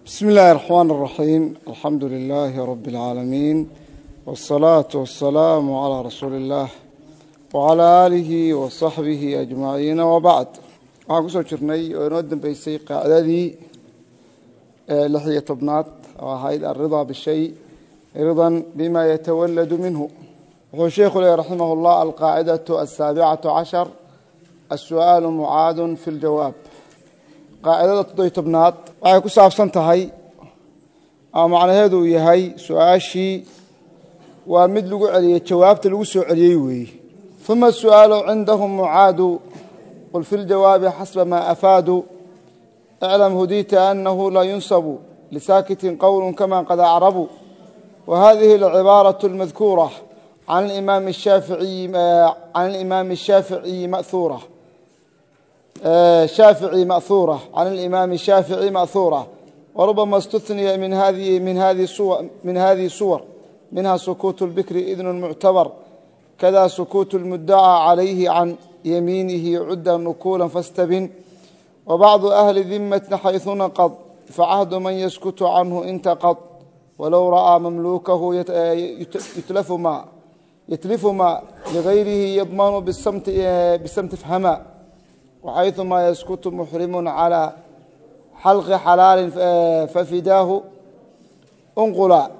بسم الله الرحمن الرحيم. الحمد لله رب العالمين، والصلاة والسلام على رسول الله وعلى آله وصحبه أجمعين، وبعد. waxaan ku soo jirnay oo inoo dambeysay qaacidadii lixiyat tobnaad oo ahayd الرضا بالشيء رضا بما يتولد منه. wuxuu sheekhu leeyahay رحمه الله القاعدة 17 السؤال معاد في الجواب. qaacidada 17aad waxay ku saabsan tahay ama macnaheedu yahay su'aashii waa mid lagu celiyay jawaabta lagu soo celiyay weey. ثم السؤال عندهم معاد قل في الجواب حسب ما أفادوا اعلم هديت أنه لا ينسب لساكت قول كما قد أعربوا. وهذه العبارة المذكورة عن الإمام الشافعي مأثورة عن الإمام الشافعي مأثورة، وربما استثني من هذه الصور منها سكوت البكر إذن معتبر، كذا سكوت المدعى عليه عن يمينه عد نقولا فاستبن. وبعض أهل ذمة حيث نقض فعهد من يسكت عنه انتقض، ولو رأى مملوكه يتلف ما لغيره يضمن بالسمت فهما. وحيثما يسكت محرم على حلق حلال ففداه انقلا،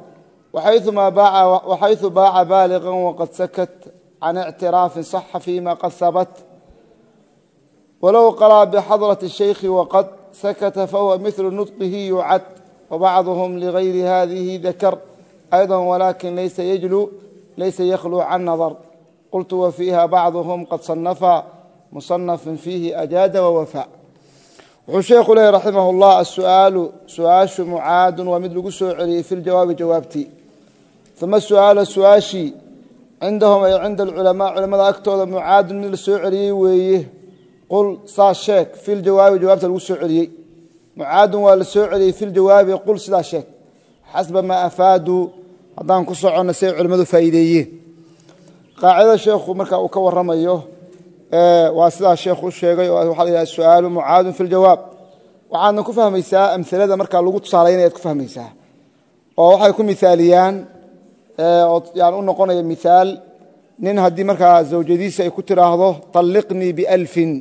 وحيث باع بالغا وقد سكت عن اعتراف صح فيما قد ثبت. ولو قرأ بحضرة الشيخ وقد سكت فهو مثل نطقه يعد. وبعضهم لغير هذه ذكر أيضا ولكن ليس يخلو عن نظر. قلت وفيها بعضهم قد صنف مصنف فيه أجاد ووفاء. وشيخ له رحمه الله السؤال سؤاش معاد ومثل سؤالي في الجواب جوابتي. ثم السؤال سؤاشي عندهم أي عند العلماء علماء أكتوذ معاد من السؤالي ويه قل صا شيك في الجواب جوابت السؤالي معاد والسؤالي في الجواب قل صا شيك حسب ما أفادوا هذان كسرعنا سيء علماء فايديه. قاعدة شيخ مركا وكور رميه واسدا الشيخ الشيخي وحال السؤال معاد في الجواب. وعندنا كفهميسا امثله marka lagu tusaalaynayo ku fahmaysa oo waxay ku miisaaliyaan yani u noqonayo misaal nin hadii marka zawjadiisa ay ku tiraahdo talliqni bi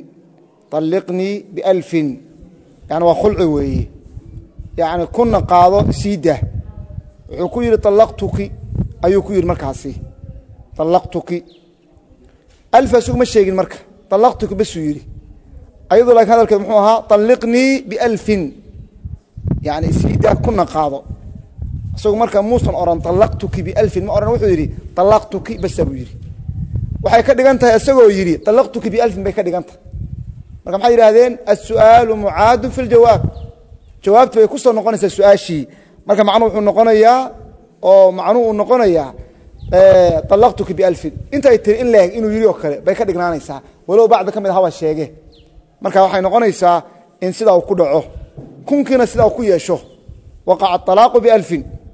1000 yani waa khulci weeye yani kunna qaado siida wuxuu ku yiri talaqtuki ayuu ku yiri markaasi talaqtuki ألف ما شيء مركه طلقتك بس يري أيضا لك هذا الكلام محوها طلقني ب1000 يعني سيدا كنا قاضي سوق مركه موسى أوران طلقتك ب1000 ما أوران وحده يري طلقتك بس أبو يري وحي كدغنتها اسغو يري طلقتك ب1000 بي كدغنتها marka maxay yiraahdeen السؤال معاد في الجواب jawaabtu way ku soo noqonaysaa su'aashi marka macnuhu wuxuu noqonayaa oo macnuhu noqonayaa طلقتك ب1000 انت تري in leeg inuu yiri oo kale bay ka dhignaanaysaa walow bacda kamid hawa sheege marka waxay noqonaysaa in sida uu ku dhaco kunkiina sida uu ku yeesho waqa'a الطلاق ب1000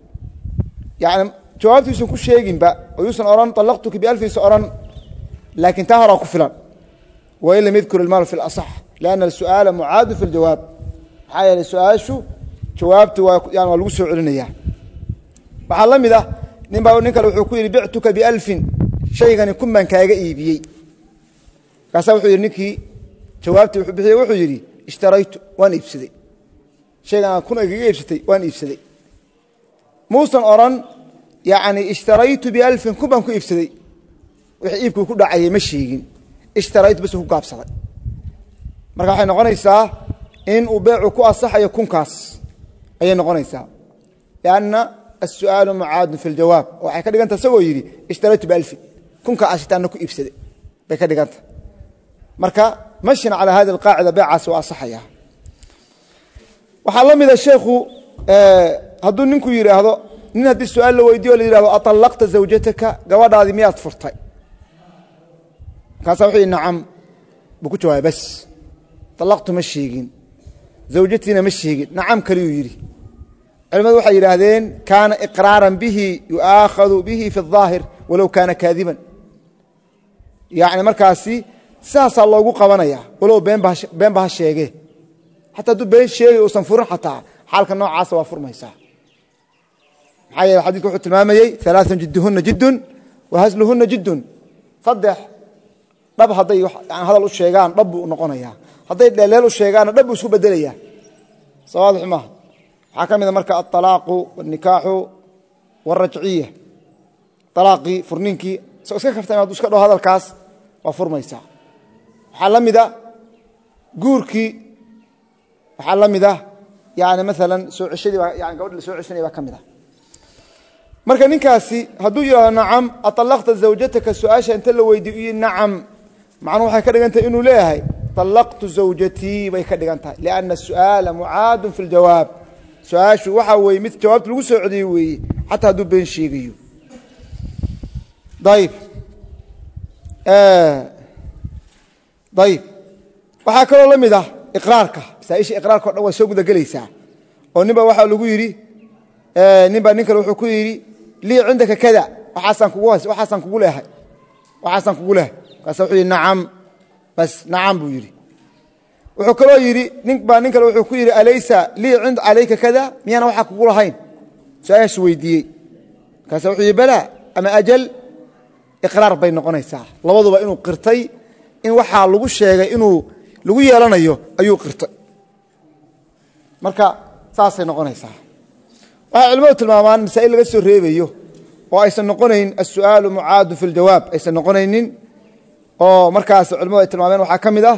يعني jawaabtiisu ku sheegin ba oo yuusan oran طلقتك ب1000 oran laakiin taa hore ku filan وإلا يذكر المال في الأصح لأن السؤال معاد في الجواب حايل السؤال شو جوابته يعني waa lagu soo celinaya waxa la mid ah ninka wuxuu ku yiri bi'tuka bi1000 shaygan kun man kaaga iibiyay kaasa wuxuu yiri ninkii jawaabtii wuxuu bixiyay wuxuu yiri ishtaraytu waan iibsaday shaygan kun iga iibsatay waan iibsaday muusan oran yaani ishtaraytu bi1000 kun baan ku iibsaday wixii iibku ku dhacay ma sheegin ishtaraytu bas ku gaabsaday marka waxay noqonaysaa in uu beecu ku asaxayo kunkaas ayay noqonaysaa yaana السؤال معاد في الجواب waxay ka dhiganta asagoo yiri ishtaraytu ب1000 kunka ashitaana ku iibsaday bay ka dhiganta marka mashina ala hada alqaacida bai'as wa sahaya. waxa la mid ah sheekhu haduu ninku yiraahdo nin hadii su'aal la weydiyo la yiraahdo atalaqta zawjataka gabadhaadi miyaad furtay kaasa wuxuu nacam buku jawaab bas talaqtu ma sheegin zawjatina ma sheegin nacam kaliyu yiri علماء waxay yiraahdeen kaana iqraaran bihi yu'akhadhu bihi fi adh-dhahir walaw kana kadiban yaani markaasi saasa loogu qabanaya walaw been baa sheege hatta du been sheegay oo san furan hatta xaalka noocaas waa furmaysaa maxaa yeelay xadiidku wuxuu tilmaamayey ثلاث jidduhunna jiddun wa hasluhunna jiddun saddex dhab hadday hadal u sheegaan dhab buu noqonayaa hadday dheeleel u sheegaanna dhab buu isku bedelayaa soo waadix maaha waxaa ka mid a marka aلطalaaqu والnikaaxu والrajciya طalaaqii furninkii soo iska kaftay hadduu iska dhaho hadalkaas waa furmaysaa waxaa la mid a guurkii waxaa la mid ah yani maalan soo ceshadii baa yani gabadhi la soo ceshanaya baa ka mid ah marka ninkaasi hadduu yidhahdo nacam aطalaqta zawjataka su-aasha inta la weydiiyo nacam macnuu waxay ka dhigan tahay inuu leeyahay طalaqtu zawjatii bay ka dhigan tahay liأna الsu'aala mucaadun fi اljawaab su-aashu waxaa weeye mid jawaabta lagu soo celiyo weeye xataa hadduu been sheegayo ayb ayb waxaa kaloo la mid ah iqraarka masaaisha iqraarka o dhan waa soo gudagelaysaa oo nin ba waxaa lagu yidhi nin baa nin kale wuxuu ku yidhi lii cindaka kada waxaasaan kugu leehay markaasa wuxuu yidhi nacam bas nacam buu yidhi wuxuu kaloo yidhi nin kale wuxuu ku yidhi alaysa lii calayka kada miyaana waxaa kugu lahayn su-aashu weydiiyey markaasa wuxuu yidhi balaa ama ajal iqraar bay noqonaysaa labaduba inuu qirtay in waxaa lagu sheegay inuu lagu yeelanayo ayuu qirtay marka saasay noqonaysaa waxay culimadu tilmaamaan masaa'il laga soo reebayo oo aysan noqonayn الsu'aalu mucaadu fi اljawaab aysan noqonaynin oo markaas culimadu ay tilmaameen waxaa ka mid ah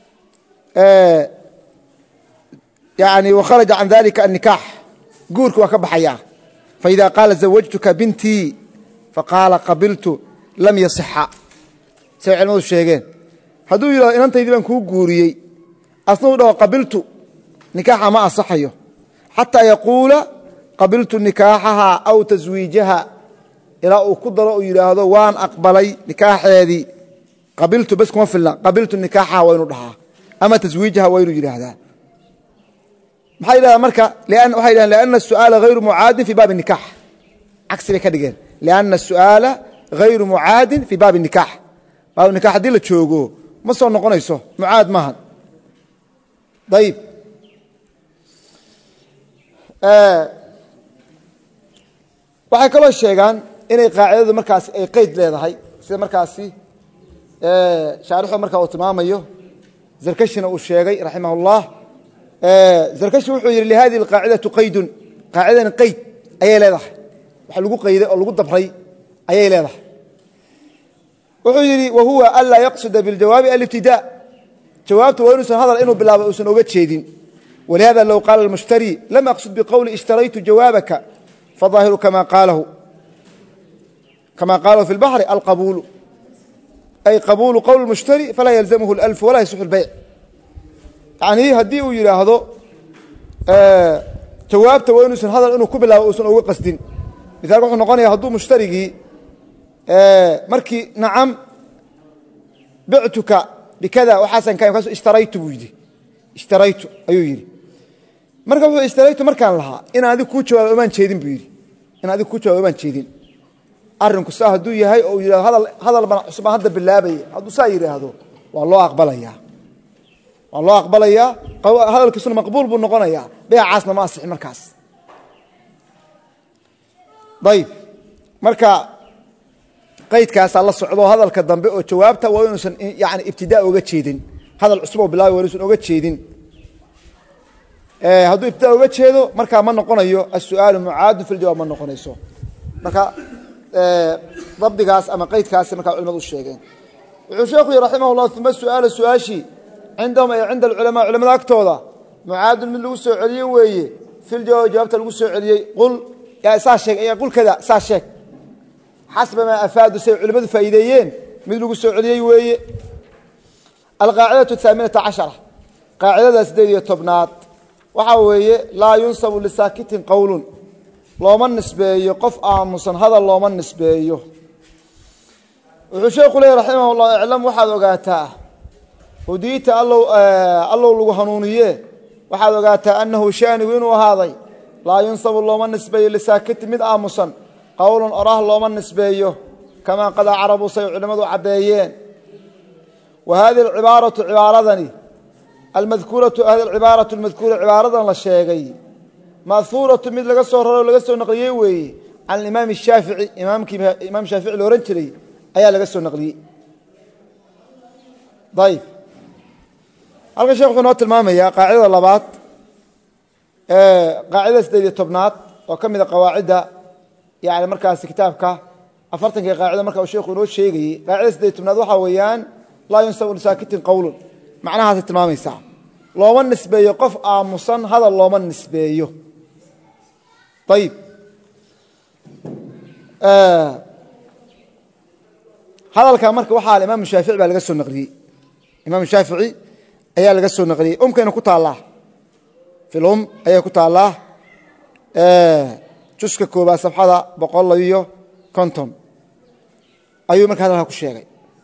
yani wakharaja can dalika الnikaax guurki waa ka baxaya faإida qaala zawajtuka bintii faqaala qabiltu lam yasixa say culimadu sheegeen hadduu yidhahdo inantaydii baan kuu guuriyey asna u dhaho qabiltu nikaaxa ma asaxayo xataa yaquula qabiltu nikaaxaha aw taswiijaha ilaa uu ku daro uu yidhaahdo waan aqbalay nikaaxeedii qabiltu bas kuma filna qabiltu nikaaxaha waa inuu dhahaa ama taswiijaha waa inuu yidhaahdaa maxay yidhahdaan marka waxay yidhahdeen lianna الsu'aala hayru mucaadin fii baabi الnikaax cagsi bay ka dhigeen lianna الsu'aala hayru mucaadin fii baabi الnikaax baab nikaax haddii la joogo ma soo noqonayso mucaad maaha ayib waxay kaloo sheegaan inay qaacidadu markaasi ay qeyd leedahay sida markaasi shaarixu markaa uu tilmaamayo zarkashina uu sheegay raximah اllah zarkashi wuxuu yidhi lihadihi اlqaacidatu qaydun qaacidani qeyd ayay leedahay wax lagu qayday oo lagu dabray ayay leedahay wuxuu yidhi wahuwa anlaa yaqsuda biاljawaabi alibtidaa jawaabtu waa inuusan hadal inuu bilaabo uusan oga jeedin walihada low qaala اlmushtari lam aqsud biqowli ishtaraytu jawaabaka fظaahiru kama qaalahu fi اlbaxri alqabuulu ay qabuulu qowl اmushtari falaa yalzamhu اlalf walaa yasixu اlbayc yani haddii uu yidhaahdo jawaabta waa inuusan hadal inuu ku bilaabo uusan oga qasdin miaalka wuxuu noqonaya hadduu mushtarigii markii nacam bictuka bikada waxaasan ka markaasu ishtaraytu buu yidhi ishtaraytu ayuu yidhi marka wuxuu ishtaraytu markaan lahaa inaan adig kuu jawaabo omaan jeedin buu yidhi inaan adig kuu jawaabo omaan jeedin arrinku saa hadduu yahay oo yidhahdo hadal bana cusbaan hadda bilaabaya hadduu saa yidhaahdo waa loo aqbalayaa hadalkiisuna maqbuul buu noqonayaa beecaasna ma asixin markaas ayib marka qaydkaasaa la socdo hadalka dambe oo jawaabta waa inuusan yani ibtidaa oga jeedin hadal cusub oo bilaabay waa inuusan oga jeedin hadduu ibtidaa oga jeedo markaa ma noqonayo الsu'aalu mucaadu fi ljawaab ma noqonayso marka dabdigaas ama qaydkaas markaa culimadu sheegeen wuxuu sheekhu yihi raximah اllah uma su'aala su-aashii cindahum ay cinda alculamaa culamada agtooda mucaadun mid lagu soo celiyey weeye fi ljawaab jawaabta lagu soo celiyey qul saa sheeg qul kada saa sheeg xasba maa afaadu say culimmadu faa'iideeyeen mid lagu soo celiyey weeye alqaacidatu الثaaminata caشhara qaacidada 18aad waxaa weeye laa yunsabu lisaakitin qowlun looma nisbeeyo qof aamusan hadal looma nisbeeyo wuxuu sheekhu leeyahy raximah اllah iclam waxaad ogaataa hudiita allow lagu hanuuniye waxaad ogaataa annahu shaanigu inuu ahaaday laa yunsabu looma nisbeeyo lisaakitin mid aamusan qowlun oraah looma nisbeeyo kamaa qad acrabuu say culimmadu caddeeyeen wa hadihi alcibaaratu cibaaradani almadkuuratu hadi alcibaaratu almadkuura cibaaradan la sheegay ma'huuratu mid laga soo raro laga soo naqliyey weeye can imaam الshaafiعي imaam shaafiعي la ohan jiray ayaa laga soo naqliyey ayb halkan shekh wuxuu noo tilmaamayaa qaacidada labaad qaacidada 18aad oo ka mida qawaacidda yani markaasi kitaabka 40 qaacida marka uu sheekhu inoo sheegayey qaacidada 18aad waxaa weeyaan laa yunsabu lisaakitin qowlun macnahaasay tilmaamaysaa looma nisbeeyo qof aamusan hadal looma nisbeeyo ayib hadalka marka waxaa imaam shaafici baa laga soo naqliyey imaam shaafici ayaa laga soo naqliyey umkayna ku taallaa filum ayay ku taallaa juska koobaad safxada 150 ayuu marka hadalka ku sheegay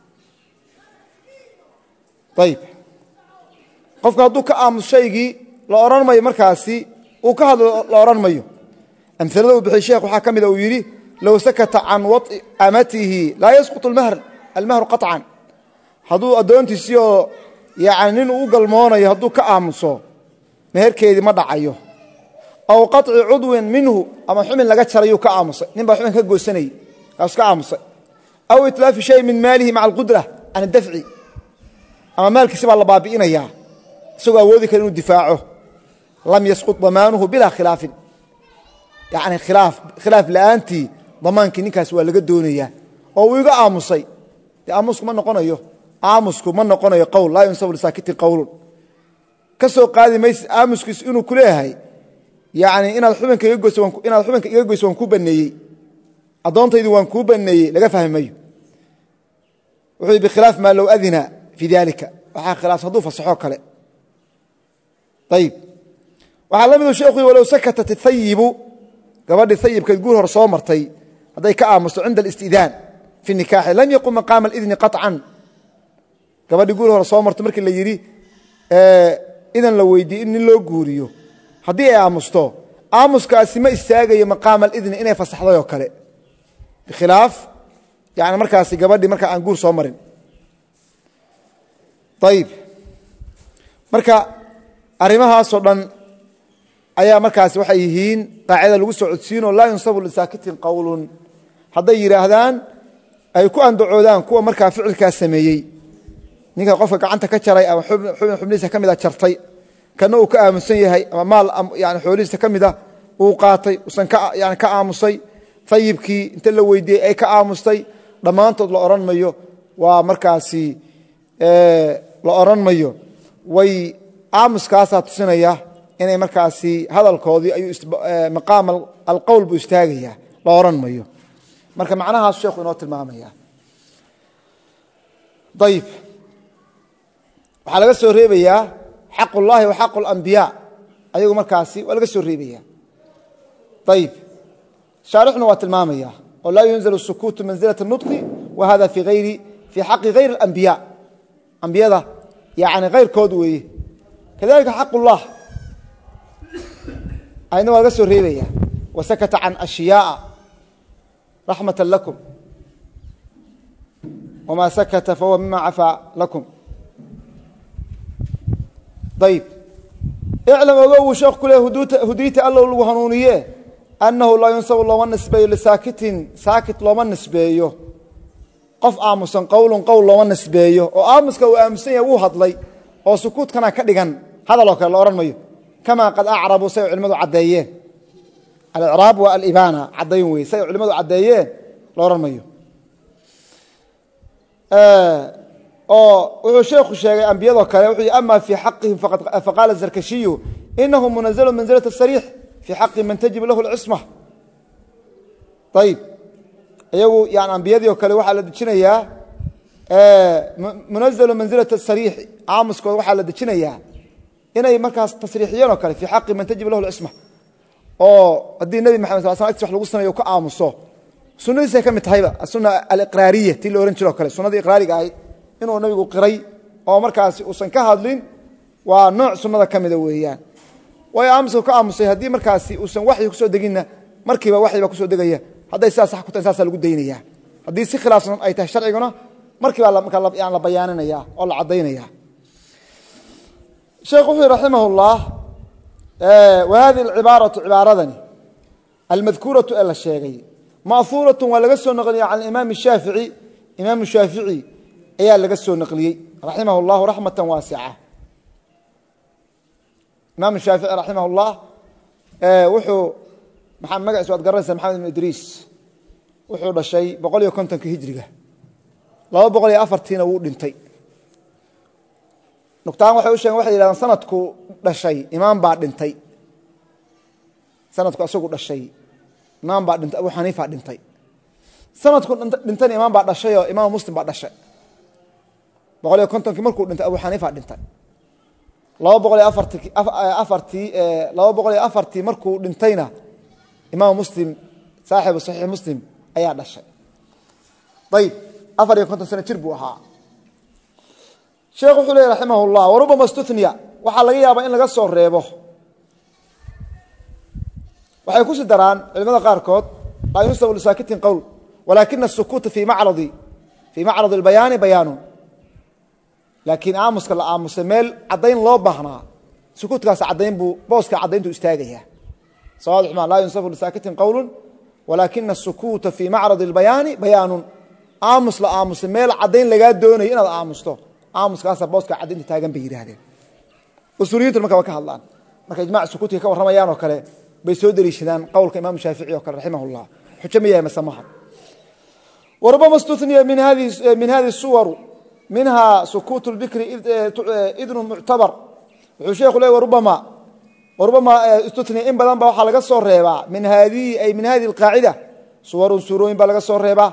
ayib qofka hadduu ka aamus shaygii la odhan mayo markaasi uu ka hadlo la odhan mayo amilada uu bixiyey sheekh waxaa ka mida uu yidhi low sakata can waطi amatihi laa yasquط almahru qaطcan hadduu addoontiisii oo yani nin uu galmoonayo hadduu ka aamuso meherkeedii ma dhacayo aw qaطci cudwin minhu ama xumin laga jarayuu ka aamusay nin baa xumin ka goosanayey kaas ka aamusay aw itlaafi shay min maalihi maca alqudra can adafci ama maalkiisi baa la baabi'inayaa isagoo awoodi kara inuu difaaco lam yasquط damaanuhu bilaa khilaafin yani khilaaf la'aantii damaankii ninkaas waa laga doonayaa oo uu iga aamusay de aamusku ma noqonayo qowl laa yunsabu lisaakitin qowlun ka soo qaadi mayse aamuskiisu inuu ku leeyahay yani inaad xubinka iga goyso waan kuu baneeyey addoontaydu waan kuu baneeyey laga fahmi mayo wuxuu bikhilaaf maa low adina fii dalika waxaa khilaafsan hadduu fasaxo kale ayib waxaa la midu sheekhu walow sakatat ayibu gabadhii ayibkeed guur hor soo martay hadday ka aamusto cinda alistidaan fi nikaaxi lam yaqum maqaama alidni qaطcan gabadhii guur hor soo martay markii la yidhi idan la weydiiyey in nin loo guuriyo haddii ay aamusto aamuskaasi ma istaagayo maqaama alidni inay fasaxday oo kale bikhilaaf yani markaasi gabadhii markaa aan guur soo marin ayib marka arrimahaasoo dhan ayaa markaasi waxay yihiin qaacida lagu soo codsiinoo laa yunsabu lisaakitin qowlun hadday yidhaahdaan ay ku andacoodaan kuwa markaa ficilkaa sameeyey ninka qofka gacanta ka jaray ama xubin xubnihiisa ka mida jartay kana uu ka aamusan yahay ama maal yani xoolihiisa ka mida uu qaatay usan yani ka aamusay ayibkii inta la weydiiyey ay ka aamustay dhammaantood la odhan mayo waa markaasi la odhan mayo way aamuskaasaa tusinaya inay markaasi hadalkoodii ayuu maqaam alqowl buu istaagayaa la odhan mayo marka macnahaas sheekhu inoo tilmaamaya ayib waxaa laga soo reebayaa xaq ullahi wa xaq اlambiyaa ayagu markaasi waa laga soo reebaya ayib shaarixuna waa tilmaamaya oo laa yunzل الsukuutu manزilaة النuطqi wa hada fii xaqi غayr اlambiya ambiyada yani kayrkood weeye kadalika xaq اllah ayadna waa laga soo reebaya wasakata can أشhyaaءa raxmaة lakum wma sakata fahuwa mima cafaa lakum ayb iclam ogo wuu sheekh ku le hudiyta allow lagu hanuuniye annahu laa yunsabu looma nisbeeyo lisaakitin saakit looma nisbeeyo qof aamusan qowlun qowl looma nisbeeyo oo aamuska uu aamusan yahay wuu hadlay oo sukuutkana ka dhigan hadaloo kale la odhan mayo kamaa qad acrabuu say culimmadu caddeeyeen alicraab waa alibaana caddayn weye say culimmadu caddeeyeen la odhan mayo oo wuxuu sheekhu sheegay ambiyadoo kale wuxuu yidhi ama fii xaqihim faqaala zarkashiyu inahu munazalu manzilaة الsariix fii xaqi man tajibu lahu اlcisma ayib iyagu yani ambiyadii oo kale waxaa la dejinayaa munazalu manzilaة الsariixi aamuskooda waxaa la dejinayaa inay markaas tasriixiyeen oo kale fii xaqi man tajibu lahu اlcisma oo haddii nebi maxamed sal sl agtiis wax lagu sanayo ka aamuso sunadiisay ka mid tahayba asuna aliqraariya tii la ohan jiro o kale sunadii iqraariga ahayd inuu nabigu qiray oo markaasi uusan ka hadlin waa nooc sunnada ka mida weeyaan waayo aamuska ka aamusay haddii markaasi uusan waxyi kusoo deginna markiiba waxyi baa kusoo degaya hadday sidaa sax ku tahay saasaa lagu daynaya haddii si khilaafsan ay tahay sharciguna markiibaa markaa la bayaaninaya oo la caddaynaya sheekh wuxuu yihi raximah اllah وهذه العبارة عبارة المذكورة إلا الشيء مأثورة ولا قصوا نقلي عن الإمام الشافعي إمام الشافعي إيه اللي قصوا نقلي رحمه الله رحمة واسعة إمام الشافعي رحمه الله وحو محمد سعود قرنس محمد بن إدريس وحو الشيء بقول يكون كهجرة لا بقول أفرتين ودنتي نقطان waxay u sheegeen waxa yiraahdaan sanadku dhashay imaam baa dhintay sanadku asagu dhashay imaam baa dhintay Abu Hanifa dhintay sanadku dhintan imaam baa dhashay oo imaam Muslim baa dhashay boqol kontonki markuu dhintay Abu Hanifa dhintay 240 markuu dhintayna imaam Muslim saaxiib sahih Muslim ayaa dhashay طيب 4 sano jir buu ahaa شيخ حلي رحمه الله وربما استثنى waxa laga yaabaa in laga soo reebo waxay ku sidaraan culimada qaar kood ay nusabu sakitin qawl walakin as-sukut fi ma'rad al-bayan bayan laakiin aamuska la aamusa meel cadayn loo baahnaa sukutkaas cadayn buu booska cadayntu istaagaya sawaad ma la yunsabu sakitin qawl walakin as-sukut fi ma'rad al-bayan bayan aamus la aamusa meel cadayn laga doonayo inaad aamusto aamuskaas booska cadinta taagan bay yiraahdeen usuuliyadu marka ka hadlaan marka ijmaac sukuutiga ka waramayaan oo kale bay soo dariishadaan qowlka imaam shaafici oo kale rahimahullah xujamiyay masamaha وربما استثني من هذه الصور منها سكوت البكر اذن معتبر وشيخ له وربما استثني ان بدن با waxa laga soo reebaa min هذه القاعده صور سورooyin ba laga soo reebaa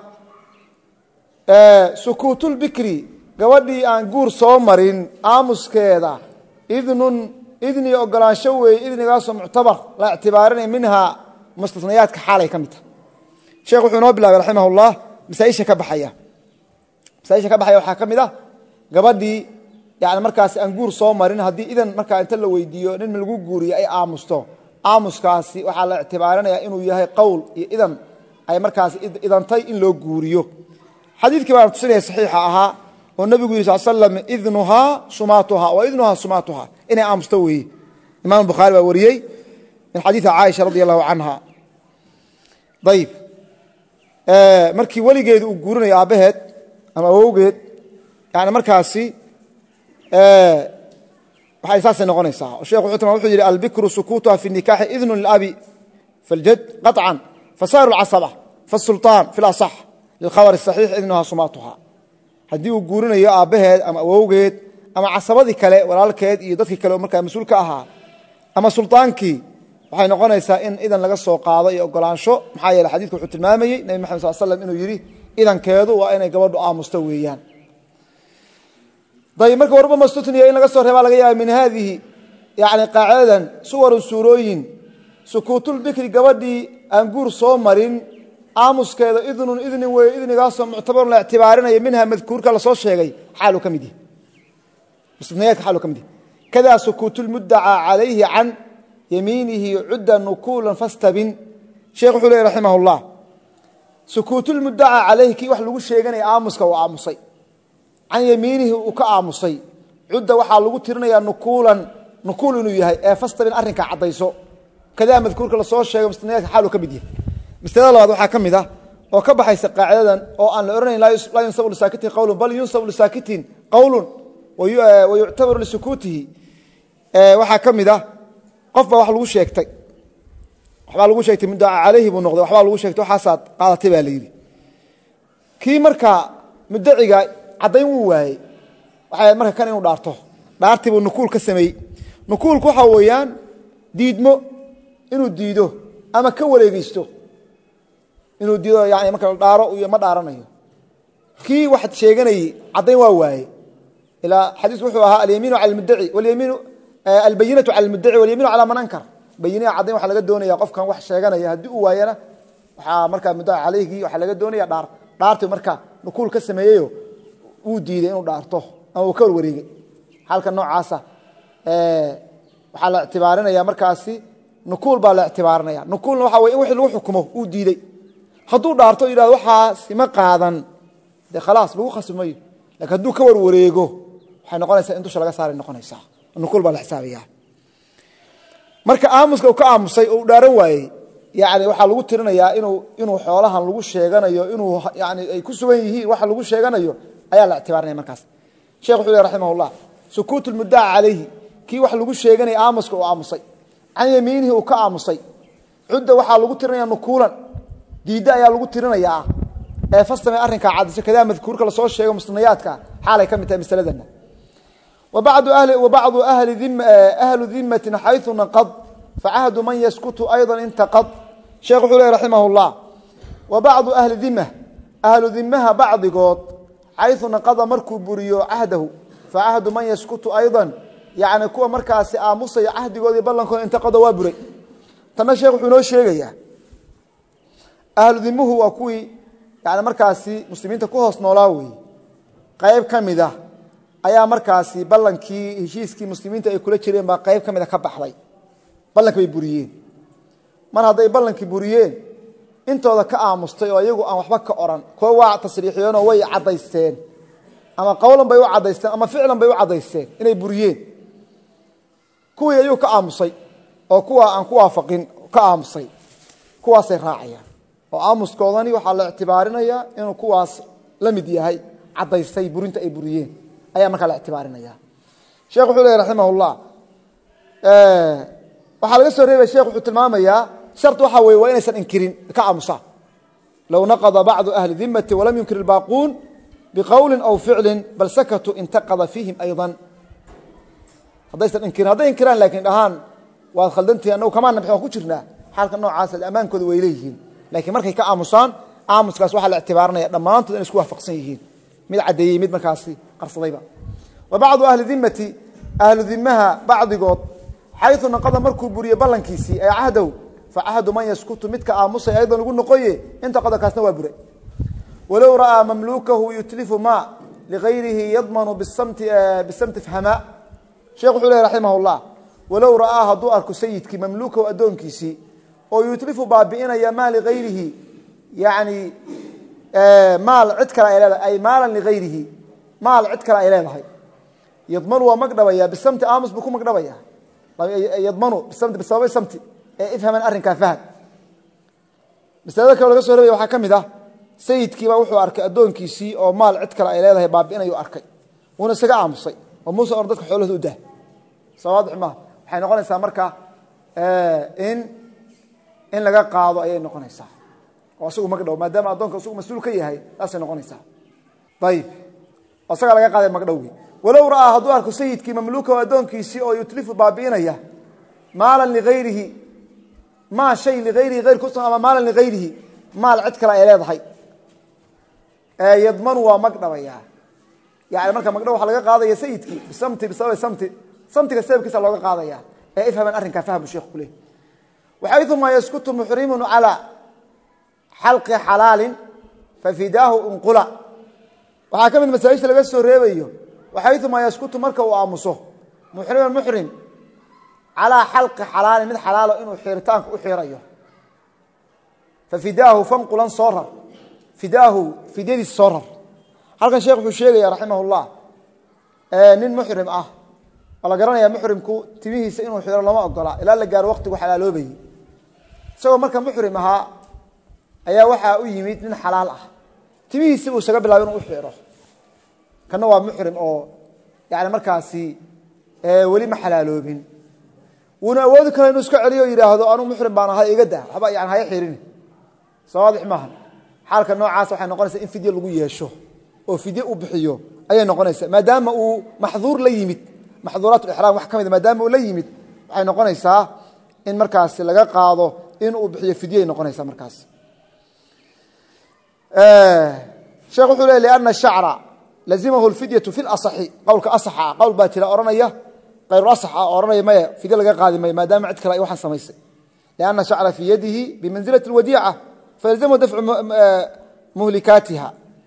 سكوت البكر gabadhii aan guur soo marin aamuskeeda idni ogolaansho weey idnigaas oo muctabar la ictibaarinay minha mustasniyaadka xaalay kamid sheekhu wuxuu noo bilaabay rahimahullah masaa'isha ka baxaya waxa kamid ah gabadhii yaani markaas aan guur soo marin hadii idan marka inta la weydiiyo nin lagu guuriyo ay aamusto aamuskaasi waxa la ictibaarinayaa inuu yahay qowl iyo idan ay markaas idantay in loo guuriyo xadiidkii baa tusinaya saxiixa ahaa والنبي صلى الله عليه وسلم إذنها صماتها وإذنها صماتها إنها أمستوي إمام البخاري ووريي من حديث عائشة رضي الله عنها طيب مركي ولي جيد وقولنا يا أبهد أما ووجد يعني مركاسي بحيث نغني ساعة الشيخ عثمان وحجر البكر سكوتها في النكاح إذن للأبي فالجد قطعا فصار العصبة فالسلطان في الأصح للخبر الصحيح إذنها صماتها hadii uu guurinayo aabaheed ama awowgeed ama casabadii kale walaalkeed iyo dadkii kale markaa mas'uul ka ahaa ama sultaankii waxay noqonaysaa in idan laga soo qaado iyo ogolaansho maxaa yeelay xadiidku wuxuu tilmaamayay nabi maxamed sallallahu alayhi wasallam inuu yiri idankeedu waa inay gabadhu aamusto weeyaan day marka warba mastutniya in laga soo reebaa laga yaabay min hadhihi yaani qaacidan suwar surooyin sukuutul bikri gabadhii aan guur soo marin aamuskeeda idni way idnigaas oo muctabar la ictibaarinay minha madkuurka la soo sheegay xaalu kamidi musniyadka xaalu kamidi kada sukuutul mudda'a alayhi an yaminihi udda nukulan fastabin sheekh xulay rahimahullah sukuutul mudda'a alayhi wax lagu sheeganay aamuska waa aamusay an yaminihi uu ka aamusay udda waxa lagu tirinayaa nukul inuu yahay ee fastabin arrinka cadayso kada madkuurka la soo sheegay musniyadka xaalu kamidi مسألة labaad waxa kamid ah oo ka baxaysa qaacidadan oo aan la oranayn la yunsabu lisakitin qawlun bal yunsabu lisakitin qawlun wa yu'tabaru lisukutihi waxa kamid ah qofba wax lagu sheegtay muddo alayhi buu noqday waxba lagu sheegtay waxaasad qaadatay baa leeyay kii marka muddaciga cadayn uu waayay waxa marka kan inuu dhaartay buu nukuul ka sameeyay nukuulku waxa weeyaan diidmo inuu diido ama ka wareegisto inuu diido yaani marka dhaaro iyo ma dhaaranayo kii wax sheeganay cadayn waa waayay ila xadiis wuxuu ahaa al-yaminu 'ala al-mudda'i wal-yaminu al-bayyinatu 'ala al-mudda'i wal-yaminu 'ala man ankar bayyinaya cadayn waxa laga doonayaa qofkan wax sheeganaya hadii uu waayana waxa marka mudda'a alayhi waxa laga doonayaa dhaarto marka nukuul ka sameeyo uu diiday inuu dhaarto ama uu ka wareegay halka noocaasa waxa la ictibaarinaya markaasi nukuul baa la ictibaarinaya nukuulna waxa weey in wixii lagu xukumo uu diiday haduu dhaarto yiraahdo waxa sima qaadan de khalaas lagu khasmay laakiin haduu ka wareego waxay noqonaysaa in dusha laga saaray noqonaysaa nukuul baa la xisaabiyaa marka aamuska uu ka aamusay oo dhaaran waayay yaani waxa lagu tirinayaa inuu xoolahan lagu sheeganayo inuu yaani ay ku sugan yihiin waxa lagu sheeganayo ayaa la ictibaarinaya markaas sheekh wuxuu leeyahay rahimahullah sukuutul mudda'a alayhi ki wax lagu sheeganay aamuska oo aamusay an yamiinihi uu ka aamusay cudda waxa lagu tirinayaa nukuulan diida ayaa lagu tirinayaa ee fastama arrinka caadisa kada madkuurka la soo sheego musnayaadka xaalay kamid tahay mas'aladan وبعض أهل ذمة حيث نقض فعهد من يسكت أيضا انتقض شيخ حلي رحمه الله وبعض أهل ذمها بعض قوت حيث نقض مركو بريو عهده فعهد من يسكت أيضا يعني كوا مركاسي آموسي عهد قوت يبلن كون انتقض وابري تنا شيخ حلو شيخ أهل ذمه وكوي يعني مركاسي مسلمين تكوهص نولاوي قيب كمده ayaa markaasi ballankii heshiiskii muslimiinta ay kula jireen ba qayb kamid ka baxday ballanka way buriyeen mar haday ballankii buriyeen intooda ka aamustay oo iyagu aan waxba ka oran koo waa tasriixiyeen oo way cadaysteen ama qowlan bay u cadaysteen ama ficlan bay u cadaysteen inay buriyeen kuwii ayuu ka aamusay oo kuwa aan ku waafaqin ka aamusay kuwaasay raacayaan oo aamuskoodani waxa la ictibaarinaya inuu kuwaas la mid yahay cadaystay burinta ay buriyeen ayaa marka la ictibaarinaya sheekh wuxuu leeyahay rahimahullah waxa laga soo reebay sheekh wuxuu tilmaamayaa shart waxa weey waa inaysan inkirin ka aamusa law naqada ba'd ahli dhimmati wa lam yunkir al-baqun biqawlin aw fi'lin bal sakatu intaqada fihim aydan hadaysan inkiran laakiin dhahan waa khaldantii anoo kama nabxo ku jirnaa xalka noocaas amaankooda way leeyihiin laakiin markay ka aamusaan aamuskaas waxa la ictibaarinaya dhamaantood in isku waafaqsan yihiin mid cadeeyay mid markaasi qarsadayba وبعض أهل ذمها بعض قوت حيث نقض مركو بري بلنكيسي أي عهده فعهد من يسكت متك آموسي أيضا نقول نقويه انت قد كاسنا وابري ولو رأى مملوكه يتلف ما لغيره يضمن بالسمت فهماء شيخ حلي رحمه الله ولو رآها دوارك سيدك مملوكه أدونكيسي ويتلف بابئنا يا مال لغيره يعني مال عدكرا أي مالا لغيره مال عدكرا إليه يضمن ومقدبيا بالسمت آمس بكون مقدبيا يضمنوا بالسمت بالسبب السمت افهم الأرن كافهد بس هذا كله قصة ربي وحكم ده سيد كي وحو أرك أدونكيسي أو مال عدكرا إليه بابئنا يؤركي ونسقى آمسي وموسى أرضك حوله ده صوادح ما حين نقول إنسان مركا إن لقى قاضي أي نقول إنسان وسوق مقدو ما دام أدونك سوق مسؤول كي هي أصلا نقول إنسان طيب أصلا لقى قاضي مقدوي ولو رأى هدوارك سيدك مملوكه وأدونكيسي أو يتلف بابينيه مالا لغيره ما شيء لغيره غير كسر أما مالا لغيره مال عدكرا إليه ضحي يضمن ومقدوي يعني مركا مقدو حلقة قاضي يا سيدك بسمتي بسبب سمتك السبب كسر لقى قاضي افهم الأرن كفهم الشيخ كله وحيثما يسكت محرم على حلق حلال ففداه انقلا وحكم المسائل laga soo reebayo waxaytu ma yaskutu marka uu aamuso muhrim ala halq halal mid halalo inuu xiritaanka u xirayo fafidaahu fanqulan sarar fidaahu fidadi sarar halkan sheekhu wuxuu sheegay rahimahullah nin muhrim ah wala garanaya muhrimku timihiisa inuu xiro lama ogola ilaa la gaar waqtigu xalaaloobay soo marka muhrim aha ayaa waxa u yimid nin xalaal ah timihiisa uu saga bilaabay inuu xiro kana waa muhrim oo yaani markaasi wali ma xalaaloobin wuna awoodi kale inuu iska celiyo yiraahdo anu muhrim baan ahay iga daa waxba yaani hay xirin sawaadix ma xalka noocaas waxay noqonaysaa in fidyo lagu yeesho oo fidyo u bixiyo ayay noqonaysaa maadaama uu maxduur la yimid maxduuraat ihraam wax kamid maadaama uu la yimid waxay noqonaysaa in markaasi laga qaado in uu bixiyo fidyo ay noqonaysaa markaas شيخ حلي لأن الشعر لزمه الفدية في الأصح قولك أصح قول باتلا أرنية غير أصح أرنية ما فدية لقى قادمة ما دام عدك رأي واحد سميسي لأن الشعر في يده بمنزلة الوديعة فيلزمه دفع مهلكاتها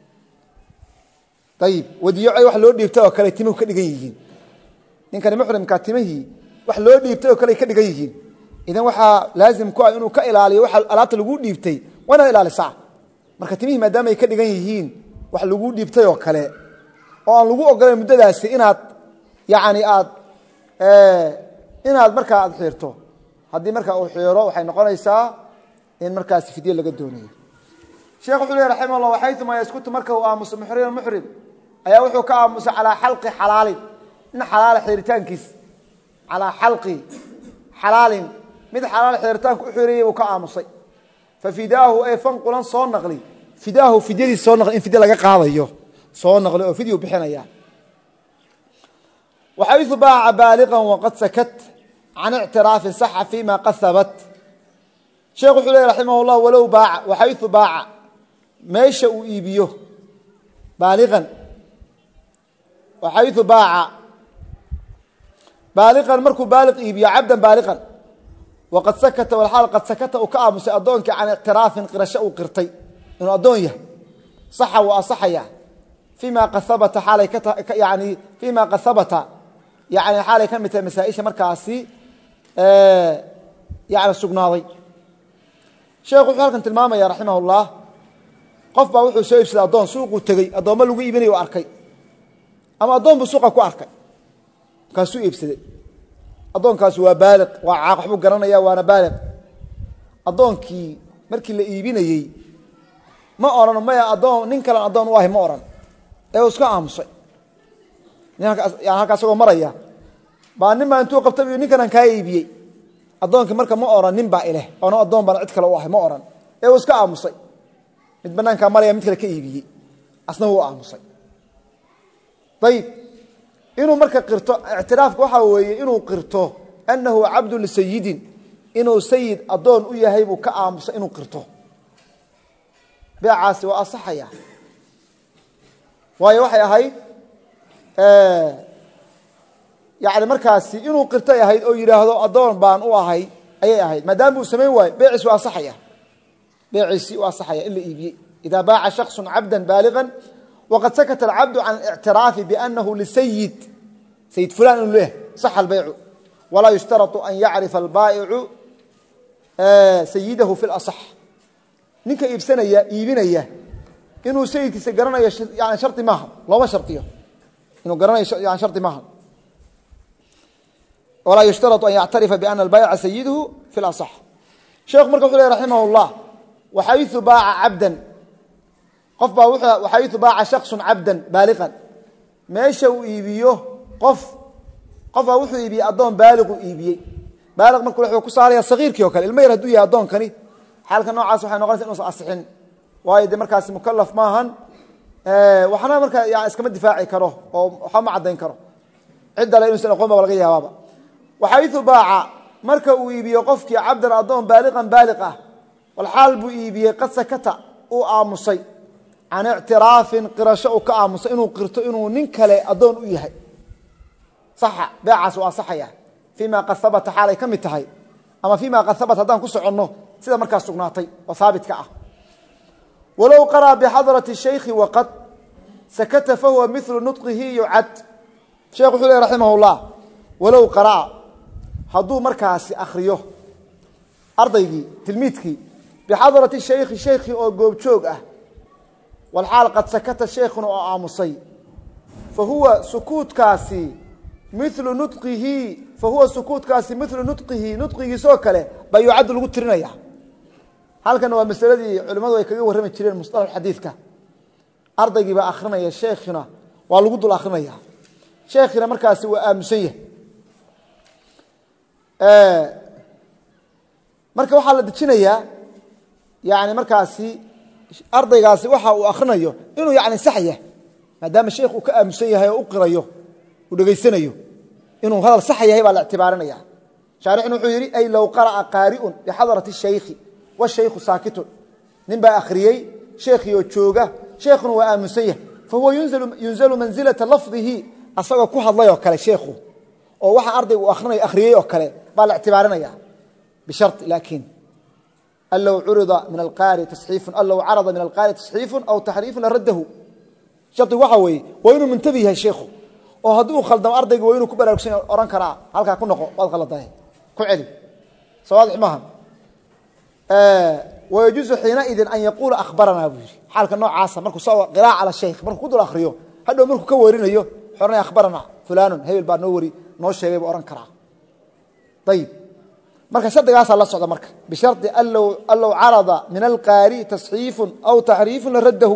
طيب وديعة واحد لو ديبتاه وكالي تيمه كدقيهين إن كان محرم كاتمه واحد لو ديبتاه وكالي كدقيهين إذا واحد لازم كوا إنه كإلالي واحد ألات لقود ديبتي وانا إلالي ساعة marka timihi maadaama ay ka dhigan yihiin wax lagu dhiibtay oo kale oo aan lagu ogolay muddadaasi inaad yaani inaad marka aad xirto haddii markaa uu xiiro waxay noqonaysaa in markaas fidye laga doonayo sheekh wuxuu leeyahay raximahullah waxaytuma yaskutu marka uu aamuso muxrim ayaa wuxuu ka aamusay calaa xalqi xalaalin in xalaal xiiritaankiis calaa xalqi xalaalin mid xalaal xiiritaanku u xiiriyay uu ka aamusay fafidaahu ay fanqulan soo naqli fidaahu fidyadiis soo naqli in fidye laga qaadayo soo naqli oo fidyu bixinaya waxaytu baaca baaliqan waqad sakat can ictiraafin saxa fima qad habat sheekh wuxuu leeyahy raximahullah walow baaca waxaytu baaca meesha uu iibiyo baaliqan waxaytu baaca baaliqan markuu baaliq iibiyo cabdan baaliqan waqad sakata walxaal qad sakata uu ka aamusay addoonkii can ictiraafin qirasho uu qirtay inuu addoon yahay saxa wuu asaxaya fima qad habata xaalay yani fima qad habata yani xaalay ka mid tahay masaaisha markaasi yani sugnaaday sheekhu wuxuu halkan tilmaamaya raximahullah qof baa wuxuu soo iibsaday addoon suuquu tegey addoommo lagu iibinayo u arkay ama addoon buu suuqa ku arkay markaasuu iibsaday addoonkaasi waa baaliq waa caaq waxbuu garanaya waana baaliq addoonkii markii la iibinayey ma oran maya addoon nin kalen addoon u ahay ma oran ee uu iska aamusay yani halkaa isagoo maraya baa nin baa intuu qabtay nin kalan kaa iibiyey addoonkii marka ma oran nin baa ileh oona addoon baan cid kale u ahay ma oran ee uu iska aamusay mid banaankaa maraya mid kale ka iibiyey asna wuu aamusay ayib inuu marka qirto ictiraafka waxaa weeye inuu qirto annahu cabdu lisayidin inuu sayid addoon u yahay buu ka aamusay inuu qirto beecaasi waa asaxaya waayo waxay ahayd yani markaasi inuu qirtay ahayd oo yidhaahdo addoon baan u ahay ayay ahayd maadaama uu samayn waayo beeciisi waa asaxaya beeciisi waa asaxaya in la iibiyey ida baaca shakصu cabda baaliغa waqad sakata alcabdu can اlictiraafi bianahu lisayid sayid fulan inuu leeyahay saxa albaycu walaa yushtarau an yacrifa albaa'icu sayidahu fi اlaصx ninka iibinaya inuu sayidkiisa garanayo yani shardi maaha looma shariyo inuu garanayo yani shardi maaha walaa yushtarau an yactarifa biana albaayica sayiduhu fi اlaصx sheekhu marka wuxu ley raximah اllah waxayثu baaca cabdan qof baa waxayثu baaca shakصu cabdan baaliqan meesha uu iibiyo qof baa wuxuu iibiyey addoon baaliqu iibiyey baaliq marka wuxuu ku saaraya sagiirkii o kale ilma yar hadduu yahay addoonkani xaalka noocaas waxay noqonaysa inuusan asixin waayo de markaasi mukalaf maahan waxna marka yani iskama difaaci karo oo waxba ma caddayn karo cidda le inuusan aqoon ba laga yaabaaba waxayثu baaca marka uu iibiyo qofkii cabdan addoon baaliqan baaliq ah walxaal buu iibiyey qad sakata uu aamusay can ictiraafin qirasho uu ka aamusay inuu qirto inuu nin kale addoon u yahay saxa beecaas waa asaxaya fima qad habata xaalay ka mid tahay ama fima qad habata haddaan ku soconno sida markaas sugnaatay oo haabitka ah walow qaraa bixadrati shaykhi waqad sakata fahuwa milu nutqihi yucad sheekh wuxuu leh raximah اllah walow qaraa hadduu markaasi akriyo ardaygii tilmiidkii bixadrati shaykhi shaykhii oo goobjoog ah walxaal qad sakata shaykhuna oo aamusay fahuwa sukuutkaasi milu nutqihi nutqigiisoo kale baa yucaddu lagu tirinaya halkan waa masaladii culimmadu ay kaga warrami jireen musطalax xadiidka ardaygii baa akrinaya sheekhina waa lagu dul akrinaya sheekhina markaasi waa aamusan yahay marka waxaa la dejinayaa yani markaasi ardaygaasi waxa uu akrinayo inuu yani sax yahay maadaama sheekh uu ka aamusan yahay oo u qirayo uu dhegaysanayo inuu hadal sax yahay baa la ictibaarinaya shaarixna wuxuu yidhi ay low qara'a qaari'un bixadrati shaykhi washaykhu saakitun nin baa akhriyey sheekhii oo jooga sheekhuna waa aamusan yahay fahuwa yunzalu manzilata lafdihi asagoo ku hadlay oo kale sheekhu oo waxa ardaygu akhriyey oo kale baa la ictibaarinaya bishart laakiin an low carada min alqaari tasxiifu aw taxriifu laraddahu shardigu waxa weeye waa inuu muntabi yahay sheekhu oo haddii uu khaldamo ardayga waa inuu ku baraarugsan ohan karaa halkaa ku noqo waad khaladahay ku celi sawaadix maaha wayajuuzu xiinaidin an yaquula akhbaranaa buu yidhi xaalka noocaasa markuu qiraaca cala shaykh markuu ku dul akhriyo hadhow markuu ka warinayo xoranaya akhbaranaa fulanun hebel baa noo sheegay buu ohan karaa ayib marka shardigaasa la socda marka bisharti allow carada min alqaari tasxiifun aw taxriifun laraddahu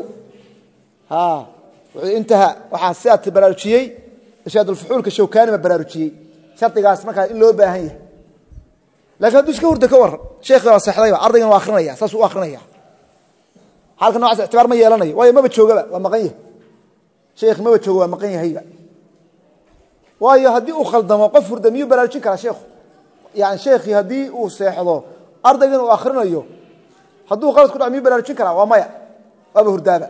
intaha waxaa sidaa baraarujiyey irshaadulfuxuulka shawkaani ma baraarujiyey shardigaas markaa in loo baahan yahay lakin hadduu iska hurda ka waran sheekhi waa seexdayba ardaygan waa akrinaya saasuu u akrinaya halka nocaas ictibaar ma yeelanayo waayo maba joogaba waa maqan yahay sheekh maba joogo waa maqan yahayba waayo haddii uu khaldamo qof hurda miyuu baraarujin karaa sheekhu yani sheekhii haddii uu seexdo ardaygan uu akrinayo hadduu qalad ku dhaco miyuu baraarujin karaa waa maya waaba hurdaaba